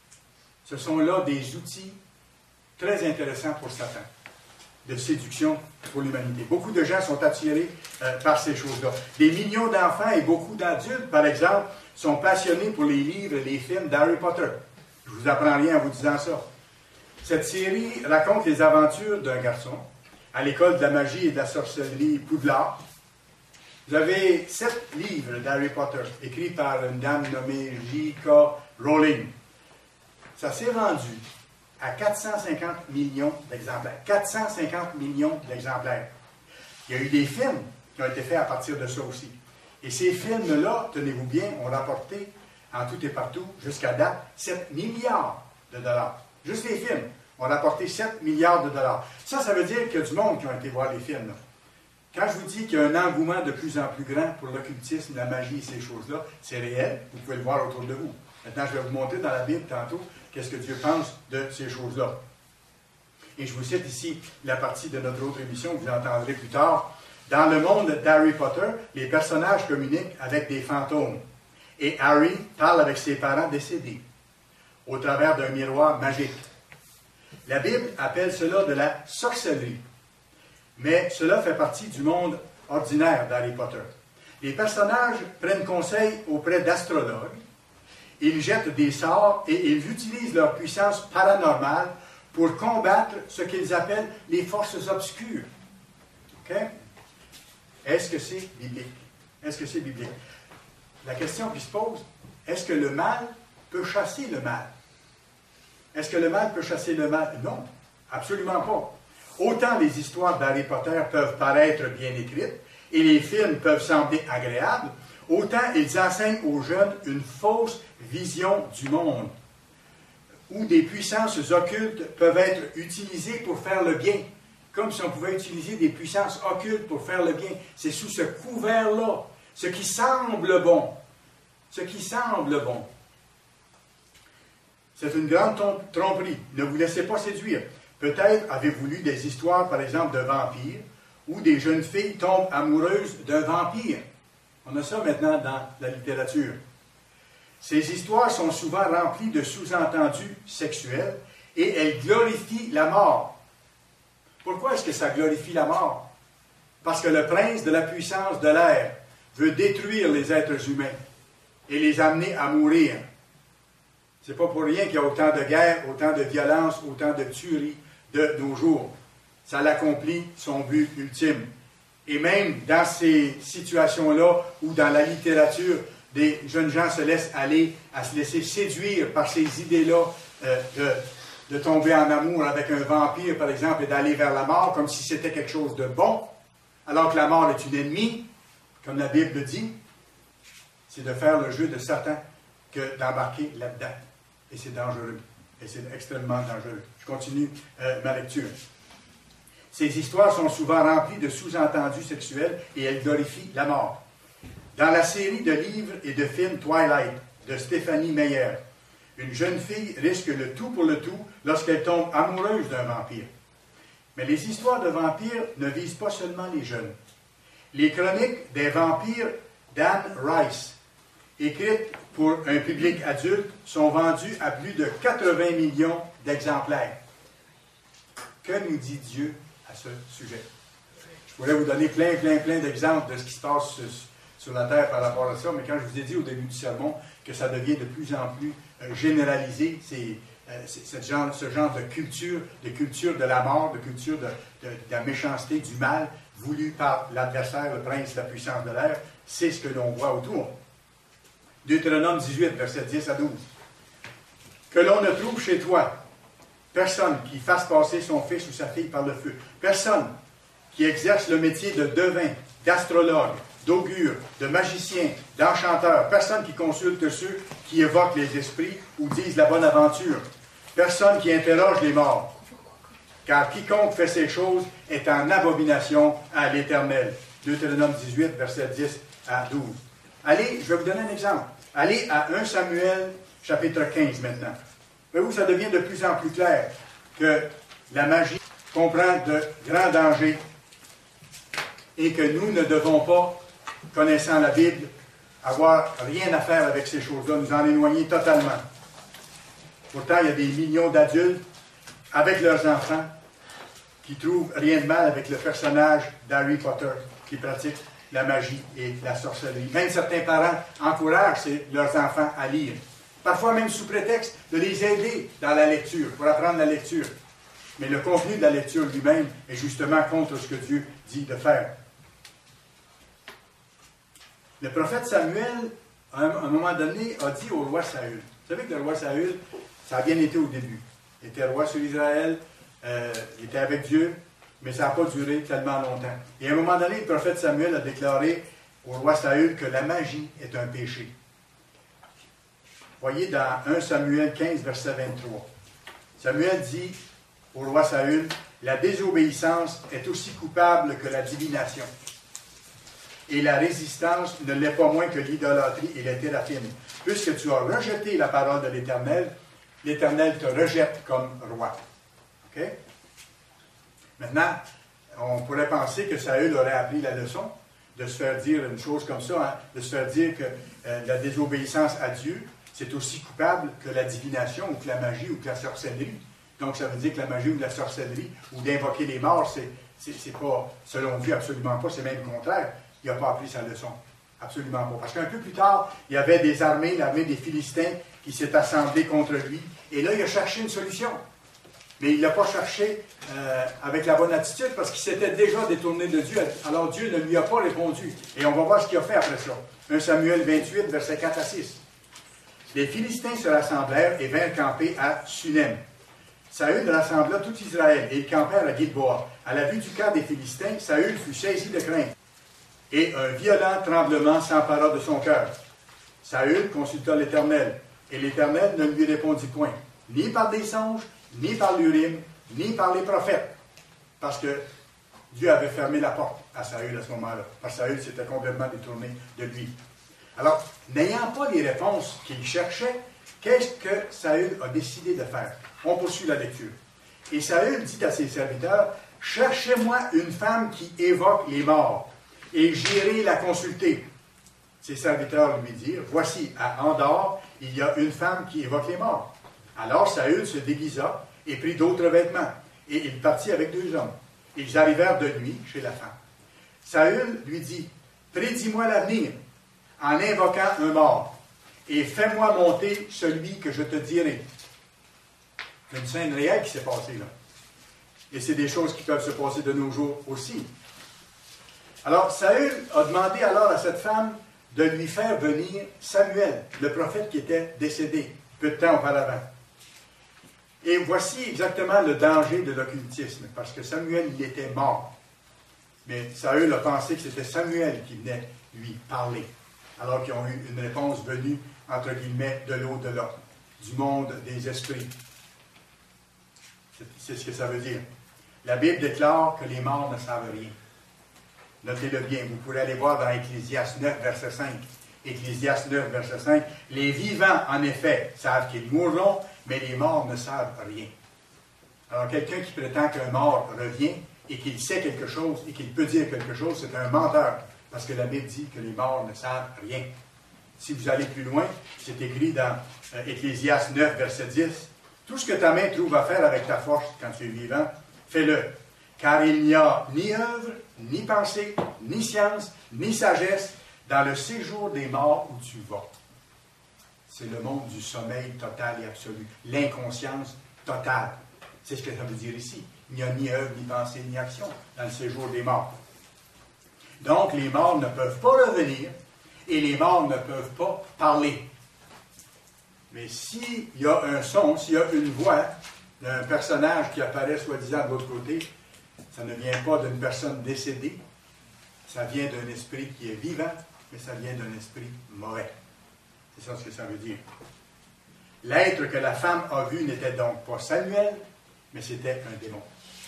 ce sont là des outils très intéressants pour Satan, de séduction pour l'humanité. Beaucoup de gens sont attirés euh, par ces choses-là. Des millions d'enfants et beaucoup d'adultes, par exemple, sont passionnés pour les livres et les films d'Harry Potter. Je ne vous apprends rien en vous disant ça. Cette série raconte les aventures d'un garçon à l'école de la magie et de la sorcellerie Poudlard. Vous avez sept livres d'Harry Potter, écrits par une dame nommée J K Rowling. Ça s'est vendu à quatre cent cinquante millions d'exemplaires. quatre cent cinquante millions d'exemplaires. Il y a eu des films qui ont été faits à partir de ça aussi. Et ces films-là, tenez-vous bien, ont rapporté en tout et partout, jusqu'à date, sept milliards de dollars. Juste les films ont rapporté sept milliards de dollars. Ça, ça veut dire qu'il y a du monde qui a été voir les films, là. Quand je vous dis qu'il y a un engouement de plus en plus grand pour l'occultisme, la magie et ces choses-là, c'est réel, vous pouvez le voir autour de vous. Maintenant, je vais vous montrer dans la Bible tantôt qu'est-ce que Dieu pense de ces choses-là. Et je vous cite ici la partie de notre autre émission que vous entendrez plus tard. Dans le monde d'Harry Potter, les personnages communiquent avec des fantômes. Et Harry parle avec ses parents décédés, au travers d'un miroir magique. La Bible appelle cela de la sorcellerie. Mais cela fait partie du monde ordinaire d'Harry Potter. Les personnages prennent conseil auprès d'astrologues, ils jettent des sorts et ils utilisent leur puissance paranormale pour combattre ce qu'ils appellent les forces obscures. OK? Est-ce que c'est biblique? Est-ce que c'est biblique? La question qui se pose, est-ce que le mal peut chasser le mal? Est-ce que le mal peut chasser le mal? Non, absolument pas. Autant les histoires d'Harry Potter peuvent paraître bien écrites et les films peuvent sembler agréables, autant ils enseignent aux jeunes une fausse vision du monde, où des puissances occultes peuvent être utilisées pour faire le bien, comme si on pouvait utiliser des puissances occultes pour faire le bien. C'est sous ce couvert-là, ce qui semble bon, ce qui semble bon. C'est une grande tromperie. Ne vous laissez pas séduire. Peut-être avez-vous lu des histoires, par exemple, de vampires, où des jeunes filles tombent amoureuses d'un vampire. On a ça maintenant dans la littérature. Ces histoires sont souvent remplies de sous-entendus sexuels et elles glorifient la mort. Pourquoi est-ce que ça glorifie la mort? Parce que le prince de la puissance de l'air veut détruire les êtres humains et les amener à mourir. C'est pas pour rien qu'il y a autant de guerres, autant de violences, autant de tueries de nos jours. Ça l'accomplit son but ultime. Et même dans ces situations-là, ou dans la littérature, des jeunes gens se laissent aller à se laisser séduire par ces idées-là euh, de, de tomber en amour avec un vampire, par exemple, et d'aller vers la mort, comme si c'était quelque chose de bon, alors que la mort est une ennemie, comme la Bible dit. C'est de faire le jeu de Satan que d'embarquer là-dedans. Et c'est dangereux. Et c'est extrêmement dangereux. Je continue euh, ma lecture. Ces histoires sont souvent remplies de sous-entendus sexuels et elles glorifient la mort. Dans la série de livres et de films Twilight de Stephanie Meyer, une jeune fille risque le tout pour le tout lorsqu'elle tombe amoureuse d'un vampire. Mais les histoires de vampires ne visent pas seulement les jeunes. Les chroniques des vampires d'Anne Rice, écrites pour un public adulte, sont vendues à plus de quatre-vingts millions d'exemplaires. Que nous dit Dieu à ce sujet? Je pourrais vous donner plein, plein, plein d'exemples de ce qui se passe sur, sur la terre par rapport à ça, mais quand je vous ai dit au début du sermon que ça devient de plus en plus euh, généralisé, c'est, euh, c'est, c'est genre, ce genre de culture, de culture de la mort, de culture de, de, de la méchanceté, du mal, voulu par l'adversaire, le prince, la puissance de l'air, c'est ce que l'on voit autour. Deutéronome dix-huit, versets dix à douze. Que l'on ne trouve chez toi personne qui fasse passer son fils ou sa fille par le feu. Personne qui exerce le métier de devin, d'astrologue, d'augure, de magicien, d'enchanteur. Personne qui consulte ceux qui évoquent les esprits ou disent la bonne aventure. Personne qui interroge les morts. Car quiconque fait ces choses est en abomination à l'Éternel. Deutéronome dix-huit, versets dix à douze. Allez, je vais vous donner un exemple. Allez à premier Samuel, chapitre quinze maintenant. Voyez-vous, ça devient de plus en plus clair que la magie comprend de grands dangers et que nous ne devons pas, connaissant la Bible, avoir rien à faire avec ces choses-là, nous en éloigner totalement. Pourtant, il y a des millions d'adultes avec leurs enfants qui trouvent rien de mal avec le personnage d'Harry Potter qui pratique la magie et la sorcellerie. Même certains parents encouragent leurs enfants à lire. Parfois même sous prétexte de les aider dans la lecture, pour apprendre la lecture. Mais le contenu de la lecture lui-même est justement contre ce que Dieu dit de faire. Le prophète Samuel, à un moment donné, a dit au roi Saül. Vous savez que le roi Saül, ça a bien été au début. Il était roi sur Israël, euh, il était avec Dieu, mais ça n'a pas duré tellement longtemps. Et à un moment donné, le prophète Samuel a déclaré au roi Saül que la magie est un péché. Voyez dans premier Samuel quinze, verset vingt-trois. Samuel dit au roi Saül, « La désobéissance est aussi coupable que la divination. Et la résistance ne l'est pas moins que l'idolâtrie et les téraphines. Puisque tu as rejeté la parole de l'Éternel, l'Éternel te rejette comme roi. » OK? Maintenant, on pourrait penser que Saül aurait appris la leçon de se faire dire une chose comme ça, hein, de se faire dire que euh, la désobéissance à Dieu, c'est aussi coupable que la divination ou que la magie ou que la sorcellerie. Donc, ça veut dire que la magie ou la sorcellerie ou d'invoquer les morts, c'est, c'est, c'est pas, selon Dieu, absolument pas, c'est même le contraire. Il n'a pas appris sa leçon. Absolument pas. Parce qu'un peu plus tard, il y avait des armées, l'armée des Philistins, qui s'est assemblée contre lui. Et là, il a cherché une solution. Mais il ne l'a pas cherché euh, avec la bonne attitude parce qu'il s'était déjà détourné de Dieu. Alors Dieu ne lui a pas répondu. Et on va voir ce qu'il a fait après ça. premier Samuel vingt-huit, versets quatre à six. Les Philistins se rassemblèrent et vinrent camper à Sunem. Saül rassembla tout Israël et ils campèrent à Gilboa. À la vue du camp des Philistins, Saül fut saisi de crainte. Et un violent tremblement s'empara de son cœur. Saül consulta l'Éternel, et l'Éternel ne lui répondit point, ni par des songes, ni par l'Urim, ni par les prophètes. Parce que Dieu avait fermé la porte à Saül à ce moment-là. Parce que Saül s'était complètement détourné de lui. Alors, n'ayant pas les réponses qu'il cherchait, Qu'est-ce que Saül a décidé de faire? On poursuit la lecture. Et Saül dit à ses serviteurs, « Cherchez-moi une femme qui évoque les morts, et j'irai la consulter. » Ses serviteurs lui dirent, « Voici, à Endor, il y a une femme qui évoque les morts. » Alors Saül se déguisa et prit d'autres vêtements, et il partit avec deux hommes. Ils arrivèrent de nuit chez la femme. Saül lui dit, « Prédis-moi l'avenir, en invoquant un mort, et fais-moi monter celui que je te dirai. » C'est une scène réelle qui s'est passée là. Et c'est des choses qui peuvent se passer de nos jours aussi. Alors, Saül a demandé alors à cette femme de lui faire venir Samuel, le prophète qui était décédé peu de temps auparavant. Et voici exactement le danger de l'occultisme, parce que Samuel, il était mort. Mais Saül a pensé que c'était Samuel qui venait lui parler, alors qu'ils ont eu une réponse venue, entre guillemets, de l'au-delà, du monde des esprits. C'est ce que ça veut dire. La Bible déclare que les morts ne savent rien. Notez-le bien, vous pourrez aller voir dans Ecclésiaste neuf, verset cinq. Ecclésiaste neuf, verset cinq. Les vivants, en effet, savent qu'ils mourront, mais les morts ne savent rien. Alors, quelqu'un qui prétend qu'un mort revient et qu'il sait quelque chose et qu'il peut dire quelque chose, c'est un menteur, parce que la Bible dit que les morts ne savent rien. Si vous allez plus loin, c'est écrit dans euh, Ecclésiaste neuf, verset dix. Tout ce que ta main trouve à faire avec ta force quand tu es vivant, fais-le. Car il n'y a ni œuvre, ni pensée, ni science, ni sagesse dans le séjour des morts où tu vas. C'est le monde du sommeil total et absolu. L'inconscience totale. C'est ce que ça veut dire ici. Il n'y a ni œuvre, ni pensée, ni action dans le séjour des morts. Donc, les morts ne peuvent pas revenir et les morts ne peuvent pas parler. Mais s'il y a un son, s'il y a une voix d'un personnage qui apparaît soi-disant de l'autre côté, ça ne vient pas d'une personne décédée, ça vient d'un esprit qui est vivant, mais ça vient d'un esprit mauvais. C'est ça ce que ça veut dire. L'être que la femme a vu n'était donc pas Samuel, mais c'était un démon.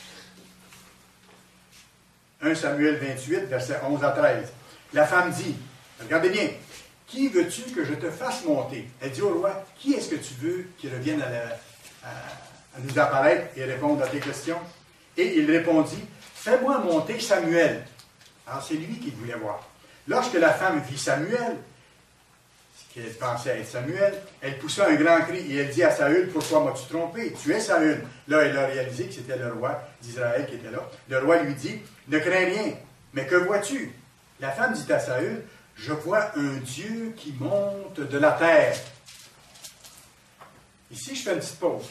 premier Samuel vingt-huit, versets onze à treize. La femme dit, regardez bien, « Qui veux-tu que je te fasse monter? » Elle dit au roi, « Qui est-ce que tu veux qui revienne à, la, à, à nous apparaître et répondre à tes questions? » Et il répondit, « Fais-moi monter Samuel. » Alors c'est lui qu'il voulait voir. Lorsque la femme vit Samuel, ce qu'elle pensait être Samuel, elle poussa un grand cri et elle dit à Saül, « Pourquoi m'as-tu trompé? Tu es Saül. » Là, elle a réalisé que c'était le roi d'Israël qui était là. Le roi lui dit, « Ne crains rien, mais que vois-tu? » La femme dit à Saül, « Je vois un Dieu qui monte de la terre. » Ici, je fais une petite pause.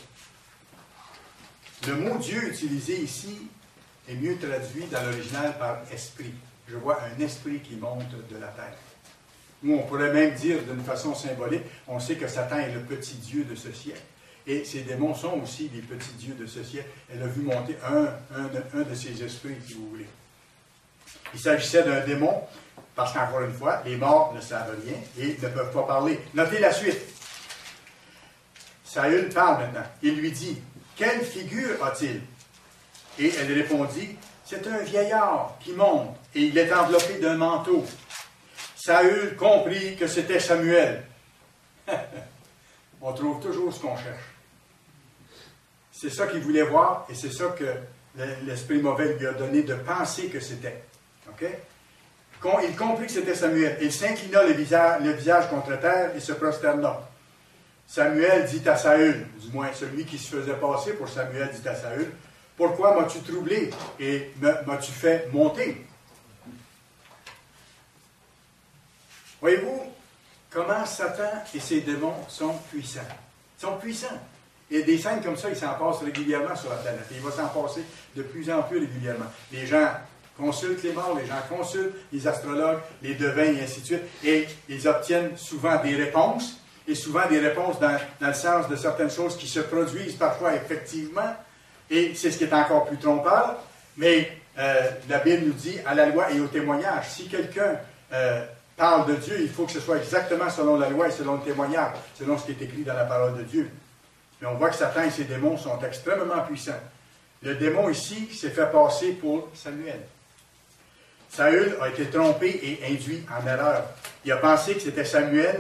Le mot Dieu utilisé ici est mieux traduit dans l'original par esprit. Je vois un esprit qui monte de la terre. Ou on pourrait même dire d'une façon symbolique, on sait que Satan est le petit Dieu de ce siècle. Et ces démons sont aussi des petits dieux de ce siècle. Elle a vu monter un, un, un de ces esprits, si vous voulez. Il s'agissait d'un démon, parce qu'encore une fois, les morts ne savent rien et ne peuvent pas parler. Notez la suite. Saül parle maintenant. Il lui dit, « Quelle figure a-t-il? » Et elle répondit, « C'est un vieillard qui monte, et il est enveloppé d'un manteau. » Saül comprit que c'était Samuel. On trouve toujours ce qu'on cherche. C'est ça qu'il voulait voir, et c'est ça que l'esprit mauvais lui a donné de penser que c'était. OK? Il comprit que c'était Samuel. Il s'inclina le visage, le visage contre terre et se prosterna. Samuel dit à Saül, du moins celui qui se faisait passer pour Samuel dit à Saül, « Pourquoi m'as-tu troublé et m'as-tu fait monter? » Voyez-vous comment Satan et ses démons sont puissants. Ils sont puissants. Et des scènes comme ça, il s'en passe régulièrement sur la planète. Et il va s'en passer de plus en plus régulièrement. Les gens consultent les morts, les gens consultent les astrologues, les devins et ainsi de suite. Et ils obtiennent souvent des réponses, et souvent des réponses dans, dans le sens de certaines choses qui se produisent parfois effectivement. Et c'est ce qui est encore plus trompeur. Mais euh, la Bible nous dit à la loi et au témoignage. Si quelqu'un euh, parle de Dieu, il faut que ce soit exactement selon la loi et selon le témoignage, selon ce qui est écrit dans la parole de Dieu. Mais on voit que Satan et ses démons sont extrêmement puissants. Le démon ici s'est fait passer pour Samuel. Saül a été trompé et induit en erreur. Il a pensé que c'était Samuel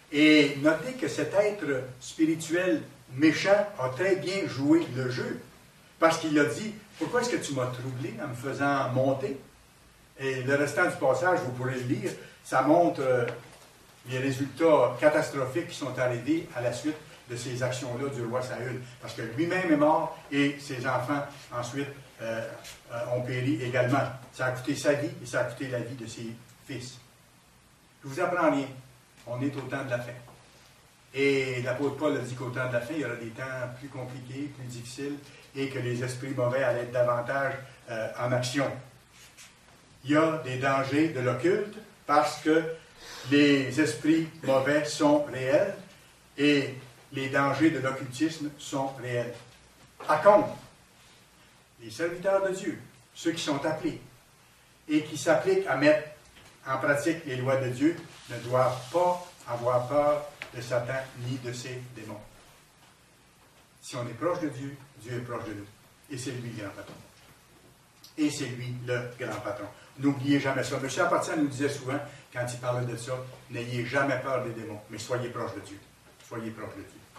Et notez que cet être spirituel méchant a très bien joué le jeu. Parce qu'il a dit, pourquoi est-ce que tu m'as troublé en me faisant monter? Et le restant du passage, vous pourrez le lire, ça montre euh, les résultats catastrophiques qui sont arrivés à la suite de ces actions-là du roi Saül. Parce que lui-même est mort et ses enfants, ensuite, euh, euh, ont péri également. Ça a coûté sa vie et ça a coûté la vie de ses fils. Je vous apprends rien. On est au temps de la fin. Et l'apôtre Paul a dit qu'au temps de la fin, il y aura des temps plus compliqués, plus difficiles, et que les esprits mauvais allaient être davantage euh, en action. Il y a des dangers de l'occulte parce que les esprits mauvais sont réels et les dangers de l'occultisme sont réels. Par contre, les serviteurs de Dieu, ceux qui sont appelés et qui s'appliquent à mettre en pratique les lois de Dieu, ne doivent pas avoir peur de Satan ni de ses démons. Si on est proche de Dieu, Dieu est proche de nous. Et c'est lui le grand patron. Et c'est lui le grand patron. N'oubliez jamais ça. M. Appartient nous disait souvent, quand il parlait de ça, n'ayez jamais peur des démons, mais soyez proche de Dieu. Soyez proche de Dieu.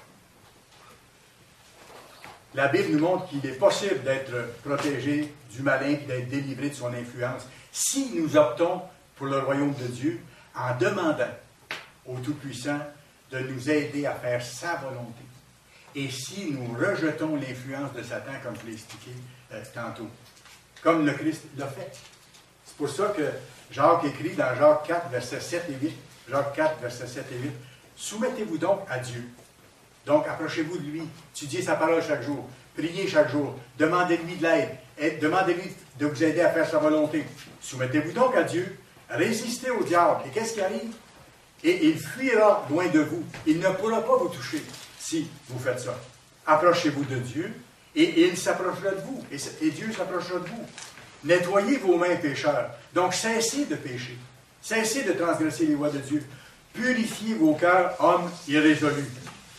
La Bible nous montre qu'il est possible d'être protégé du malin et d'être délivré de son influence si nous optons pour le royaume de Dieu en demandant au Tout-Puissant de nous aider à faire sa volonté. Et si nous rejetons l'influence de Satan, comme je l'ai expliqué euh, tantôt, comme le Christ l'a fait. C'est pour ça que Jacques écrit dans Jacques quatre, versets sept et huit, Jacques quatre, versets sept et huit, « Soumettez-vous donc à Dieu. Donc, approchez-vous de lui, étudiez sa parole chaque jour, priez chaque jour, demandez-lui de l'aide, demandez-lui de vous aider à faire sa volonté. Soumettez-vous donc à Dieu, résistez au diable. Et qu'est-ce qui arrive? Et il fuira loin de vous. Il ne pourra pas vous toucher si vous faites ça. Approchez-vous de Dieu et il s'approchera de vous. Et, et Dieu s'approchera de vous. Nettoyez vos mains, pécheurs. Donc, cessez de pécher. Cessez de transgresser les lois de Dieu. Purifiez vos cœurs, hommes irrésolus.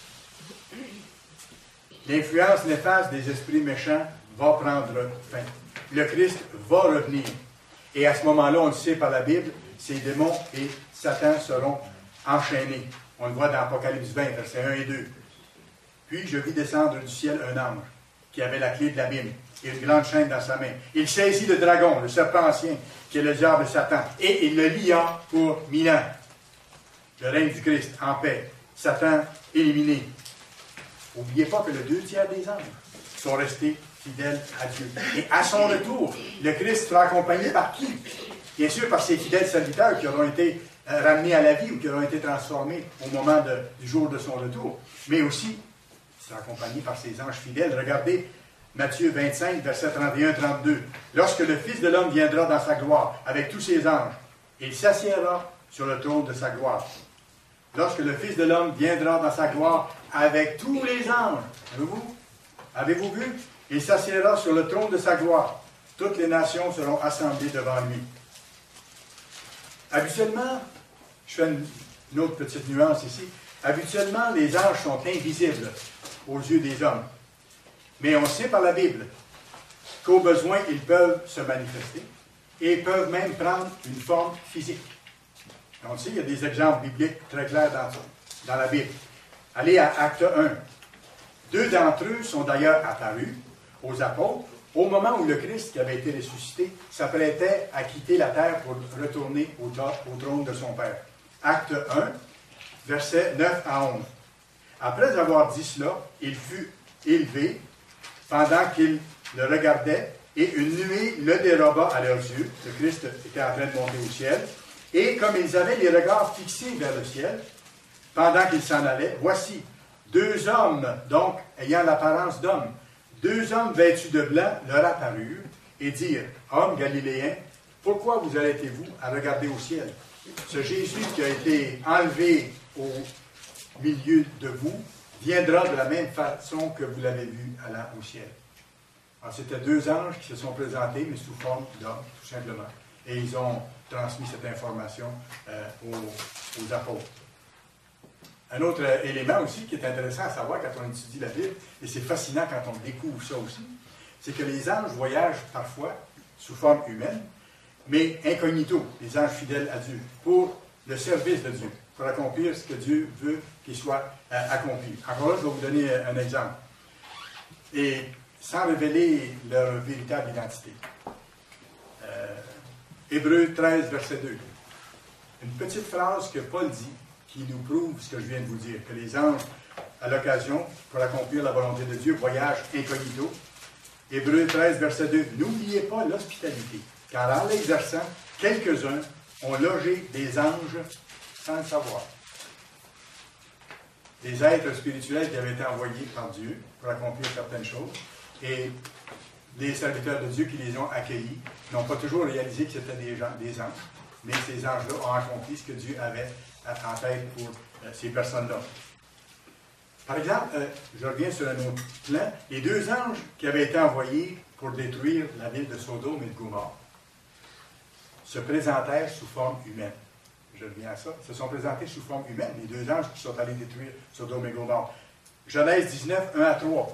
L'influence néfaste des esprits méchants va prendre fin. Le Christ va revenir. Et à ce moment-là, on le sait par la Bible, ces démons et Satan seront enchaînés. On le voit dans Apocalypse vingt, versets un et deux. Puis je vis descendre du ciel un ange qui avait la clé de l'abîme et une grande chaîne dans sa main. Il saisit le dragon, le serpent ancien, qui est le diable Satan, et il le lia pour mille ans. Le règne du Christ en paix. Satan éliminé. N'oubliez pas que le deux tiers des anges sont restés fidèles à Dieu. Et à son retour, le Christ sera accompagné par qui? Bien sûr, par ses fidèles serviteurs qui auront été euh, ramenés à la vie ou qui auront été transformés au moment de, du jour de son retour. Mais aussi, il sera accompagné par ses anges fidèles. Regardez Matthieu vingt-cinq, versets trente et un à trente-deux. Lorsque le Fils de l'homme viendra dans sa gloire avec tous ses anges, il s'assiera sur le trône de sa gloire. Lorsque le Fils de l'homme viendra dans sa gloire avec tous les anges, avez-vous, avez-vous vu? Il s'assiera sur le trône de sa gloire. Toutes les nations seront assemblées devant lui. Habituellement, je fais une, une autre petite nuance ici, habituellement, les anges sont invisibles aux yeux des hommes. Mais on sait par la Bible qu'au besoin, ils peuvent se manifester et peuvent même prendre une forme physique. On sait, il y a des exemples bibliques très clairs dans, dans la Bible. Allez à Acte un. Deux d'entre eux sont d'ailleurs apparus aux apôtres au moment où le Christ, qui avait été ressuscité, s'apprêtait à quitter la terre pour retourner au, au trône de son Père. Acte un, versets neuf à onze. Après avoir dit cela, il fut élevé pendant qu'ils le regardaient, et une nuée le déroba à leurs yeux. Le Christ était en train de monter au ciel. Et comme ils avaient les regards fixés vers le ciel, pendant qu'ils s'en allaient, voici, deux hommes, donc, ayant l'apparence d'hommes, deux hommes vêtus de blanc leur apparurent et dirent, « Hommes galiléens, pourquoi vous arrêtez-vous à regarder au ciel? Ce Jésus qui a été enlevé au milieu de vous viendra de la même façon que vous l'avez vu allant au ciel. » Alors, c'était deux anges qui se sont présentés, mais sous forme d'hommes, tout simplement. Et ils ont transmis cette information euh, aux, aux apôtres. Un autre euh, élément aussi qui est intéressant à savoir quand on étudie la Bible, et c'est fascinant quand on découvre ça aussi, c'est que les anges voyagent parfois sous forme humaine, mais incognito, les anges fidèles à Dieu, pour le service de Dieu, pour accomplir ce que Dieu veut qu'il soit euh, accompli. Encore là, je vais vous donner un exemple. Et sans révéler leur véritable identité. Euh, Hébreux treize, verset deux. Une petite phrase que Paul dit, qui nous prouve ce que je viens de vous dire, que les anges, à l'occasion, pour accomplir la volonté de Dieu, voyagent incognito. Hébreux treize, verset deux. N'oubliez pas l'hospitalité, car en l'exerçant, quelques-uns ont logé des anges sans le savoir. Des êtres spirituels qui avaient été envoyés par Dieu pour accomplir certaines choses. Et les serviteurs de Dieu qui les ont accueillis n'ont pas toujours réalisé que c'était des, gens, des anges, mais ces anges-là ont accompli ce que Dieu avait en tête pour euh, ces personnes-là. Par exemple, euh, je reviens sur un autre plan, les deux anges qui avaient été envoyés pour détruire la ville de Sodome et de Gomorrhe se présentèrent sous forme humaine. Je reviens à ça. Se sont présentés sous forme humaine, les deux anges qui sont allés détruire Sodome et Gomorrhe. Genèse dix-neuf, un à trois.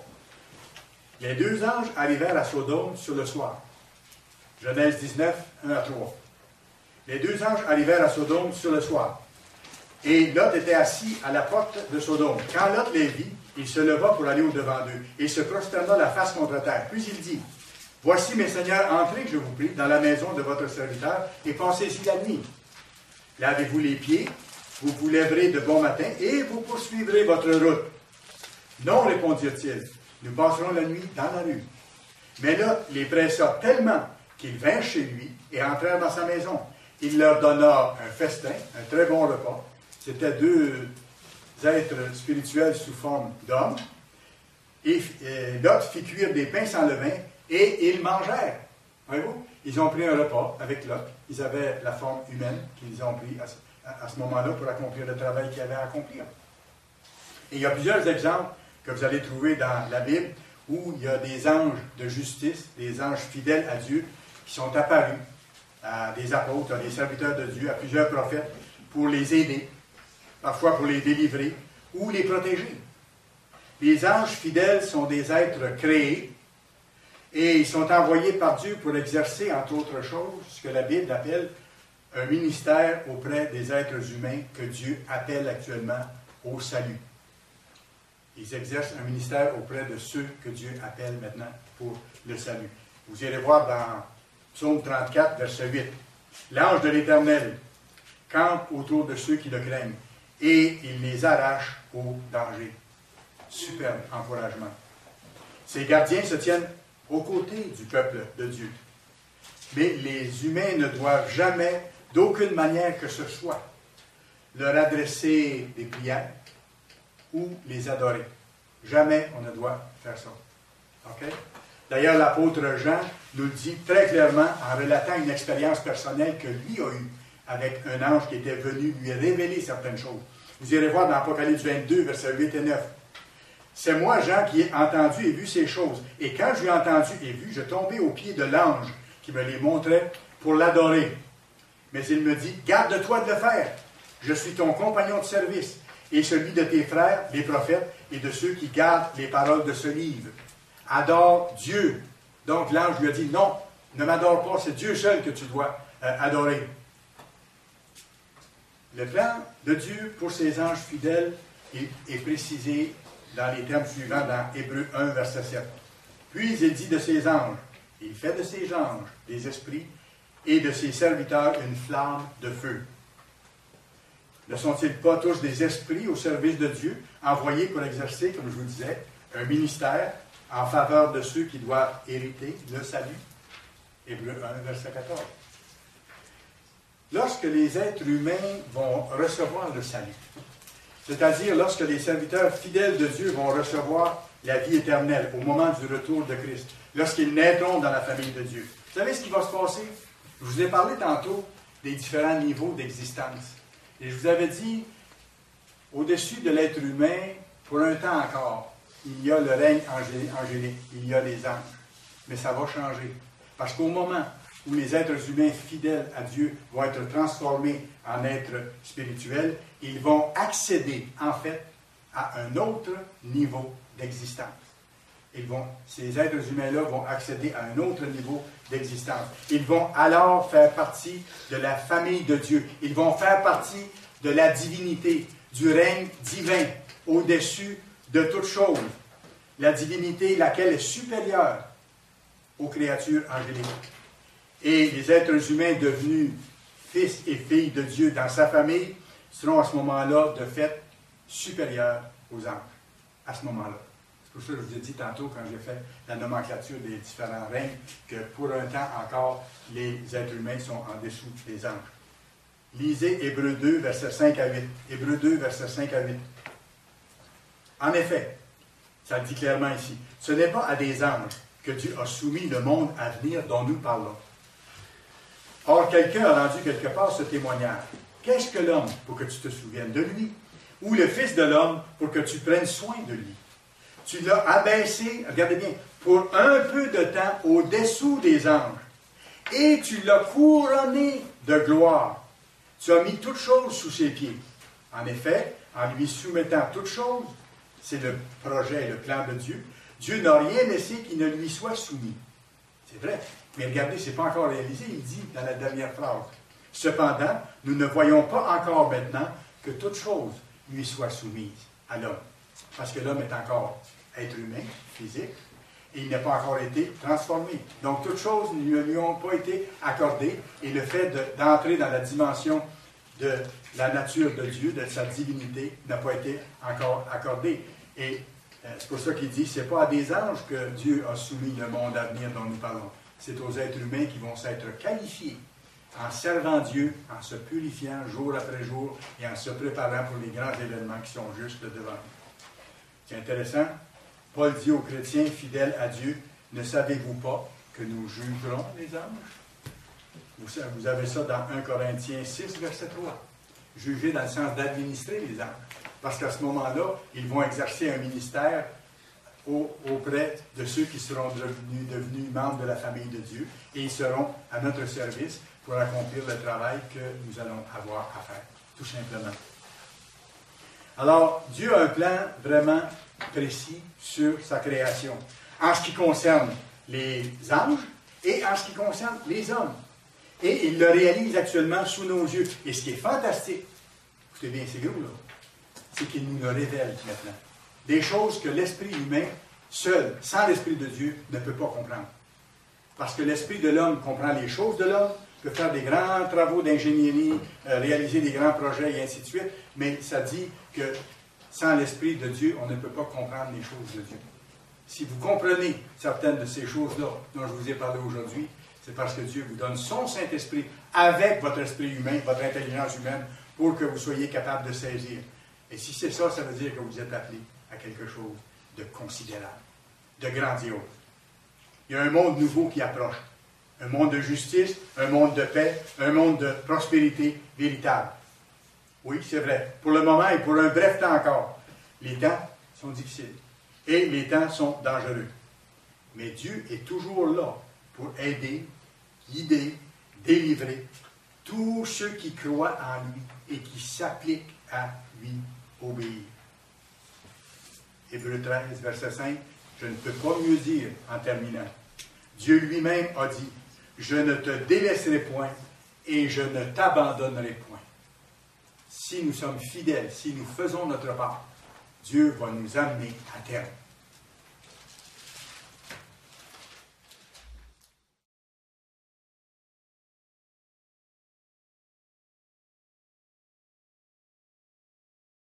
Les deux anges arrivèrent à Sodome sur le soir. Genèse dix-neuf, un à trois. Les deux anges arrivèrent à Sodome sur le soir. Et Lot était assis à la porte de Sodome. Quand Lot les vit, il se leva pour aller au-devant d'eux et se prosterna la face contre terre. Puis il dit, « Voici, mes seigneurs, entrez, je vous prie, dans la maison de votre serviteur et passez-y la nuit. Lavez-vous les pieds, vous vous lèverez de bon matin et vous poursuivrez votre route. » Non, répondirent-ils, nous passerons la nuit dans la rue. Mais Lot les pressa tellement qu'ils vinrent chez lui et entrèrent dans sa maison. Il leur donna un festin, un très bon repas. C'était deux êtres spirituels sous forme d'hommes. Et, et Lot fit cuire des pains sans levain et ils mangèrent. Voyez-vous? Ils ont pris un repas avec Lot. Ils avaient la forme humaine qu'ils ont pris à ce, à, à ce moment-là pour accomplir le travail qu'ils avaient à accomplir. Et il y a plusieurs exemples que vous allez trouver dans la Bible où il y a des anges de justice, des anges fidèles à Dieu qui sont apparus à des apôtres, à des serviteurs de Dieu, à plusieurs prophètes pour les aider, parfois pour les délivrer ou les protéger. Les anges fidèles sont des êtres créés et ils sont envoyés par Dieu pour exercer, entre autres choses, ce que la Bible appelle un ministère auprès des êtres humains que Dieu appelle actuellement au salut. Ils exercent un ministère auprès de ceux que Dieu appelle maintenant pour le salut. Vous irez voir dans Psaume trente-quatre, verset huit. L'ange de l'Éternel campe autour de ceux qui le craignent et il les arrache au danger. Superbe encouragement. Ces gardiens se tiennent aux côtés du peuple de Dieu. Mais les humains ne doivent jamais, d'aucune manière que ce soit, leur adresser des prières ou les adorer. Jamais on ne doit faire ça. OK? D'ailleurs, l'apôtre Jean nous le dit très clairement en relatant une expérience personnelle que lui a eue avec un ange qui était venu lui révéler certaines choses. Vous irez voir dans Apocalypse vingt-deux, versets huit et neuf. C'est moi, Jean, qui ai entendu et vu ces choses. Et quand j'ai entendu et vu, je tombais aux pieds de l'ange qui me les montrait pour l'adorer. Mais il me dit, garde-toi de le faire. Je suis ton compagnon de service et celui de tes frères, les prophètes, et de ceux qui gardent les paroles de ce livre. Adore Dieu. Donc l'ange lui a dit, non, ne m'adore pas, c'est Dieu seul que tu dois euh, adorer. Le plan de Dieu pour ses anges fidèles est, est précisé dans les termes suivants dans Hébreux un, verset sept. Puis il dit de ses anges, il fait de ses anges des esprits et de ses serviteurs une flamme de feu. Ne sont-ils pas tous des esprits au service de Dieu, envoyés pour exercer, comme je vous disais, un ministère en faveur de ceux qui doivent hériter le salut? Hébreux un, verset quatorze. Lorsque les êtres humains vont recevoir le salut, c'est-à-dire lorsque les serviteurs fidèles de Dieu vont recevoir la vie éternelle au moment du retour de Christ, lorsqu'ils naîtront dans la famille de Dieu, vous savez ce qui va se passer? Je vous ai parlé tantôt des différents niveaux d'existence. Et je vous avais dit, au-dessus de l'être humain, pour un temps encore, il y a le règne angélique, il y a les anges. Mais ça va changer. Parce qu'au moment où les êtres humains fidèles à Dieu vont être transformés en êtres spirituels, ils vont accéder, en fait, à un autre niveau d'existence. Ils vont, ces êtres humains-là vont accéder à un autre niveau d'existence. Ils vont alors faire partie de la famille de Dieu. Ils vont faire partie de la divinité, du règne divin, au-dessus de toute chose. La divinité, laquelle est supérieure aux créatures angéliques. Et les êtres humains devenus fils et filles de Dieu dans sa famille seront à ce moment-là, de fait, supérieurs aux anges. À ce moment-là. C'est pour ça que je vous ai dit tantôt, quand j'ai fait la nomenclature des différents règnes, que pour un temps encore, les êtres humains sont en dessous des anges. Lisez Hébreux deux, versets cinq à huit. Hébreux deux, versets cinq à huit. En effet, ça le dit clairement ici, ce n'est pas à des anges que Dieu a soumis le monde à venir dont nous parlons. Or, quelqu'un a rendu quelque part ce témoignage. Qu'est-ce que l'homme pour que tu te souviennes de lui? Ou le Fils de l'homme pour que tu prennes soin de lui? Tu l'as abaissé, regardez bien, pour un peu de temps au-dessous des anges. Et tu l'as couronné de gloire. Tu as mis toutes choses sous ses pieds. En effet, en lui soumettant toutes choses, c'est le projet et le plan de Dieu, Dieu n'a rien laissé qui ne lui soit soumis. C'est vrai. Mais regardez, ce n'est pas encore réalisé. Il dit dans la dernière phrase. Cependant, nous ne voyons pas encore maintenant que toute chose lui soit soumise à l'homme. Parce que l'homme est encore être humain, physique, et il n'a pas encore été transformé. Donc, toutes choses ne lui ont pas été accordées, et le fait de, d'entrer dans la dimension de la nature de Dieu, de sa divinité, n'a pas été encore accordé. Et euh, c'est pour ça qu'il dit, ce n'est pas à des anges que Dieu a soumis le monde à venir dont nous parlons. C'est aux êtres humains qui vont s'être qualifiés en servant Dieu, en se purifiant jour après jour et en se préparant pour les grands événements qui sont juste devant nous. C'est intéressant. Paul dit aux chrétiens fidèles à Dieu, ne savez-vous pas que nous jugerons les anges? Vous avez ça dans un Corinthiens six, verset trois. Juger dans le sens d'administrer les anges. Parce qu'à ce moment-là, ils vont exercer un ministère auprès de ceux qui seront devenus, devenus membres de la famille de Dieu, et ils seront à notre service pour accomplir le travail que nous allons avoir à faire, tout simplement. Alors, Dieu a un plan vraiment précis sur sa création, en ce qui concerne les anges et en ce qui concerne les hommes. Et il le réalise actuellement sous nos yeux. Et ce qui est fantastique, écoutez bien, c'est gros là, c'est qu'il nous le révèle maintenant. Des choses que l'esprit humain, seul, sans l'esprit de Dieu, ne peut pas comprendre. Parce que l'esprit de l'homme comprend les choses de l'homme, peut faire des grands travaux d'ingénierie, euh, réaliser des grands projets et ainsi de suite, mais ça dit que sans l'esprit de Dieu, on ne peut pas comprendre les choses de Dieu. Si vous comprenez certaines de ces choses-là dont je vous ai parlé aujourd'hui, c'est parce que Dieu vous donne son Saint-Esprit avec votre esprit humain, votre intelligence humaine, pour que vous soyez capable de saisir. Et si c'est ça, ça veut dire que vous êtes appelé à quelque chose de considérable, de grandiose. Il y a un monde nouveau qui approche. Un monde de justice, un monde de paix, un monde de prospérité véritable. Oui, c'est vrai. Pour le moment et pour un bref temps encore, les temps sont difficiles. Et les temps sont dangereux. Mais Dieu est toujours là pour aider, guider, délivrer tous ceux qui croient en lui et qui s'appliquent à lui obéir. Hébreux treize, verset cinq, je ne peux pas mieux dire en terminant. Dieu lui-même a dit, je ne te délaisserai point et je ne t'abandonnerai point. Si nous sommes fidèles, si nous faisons notre part, Dieu va nous amener à terme.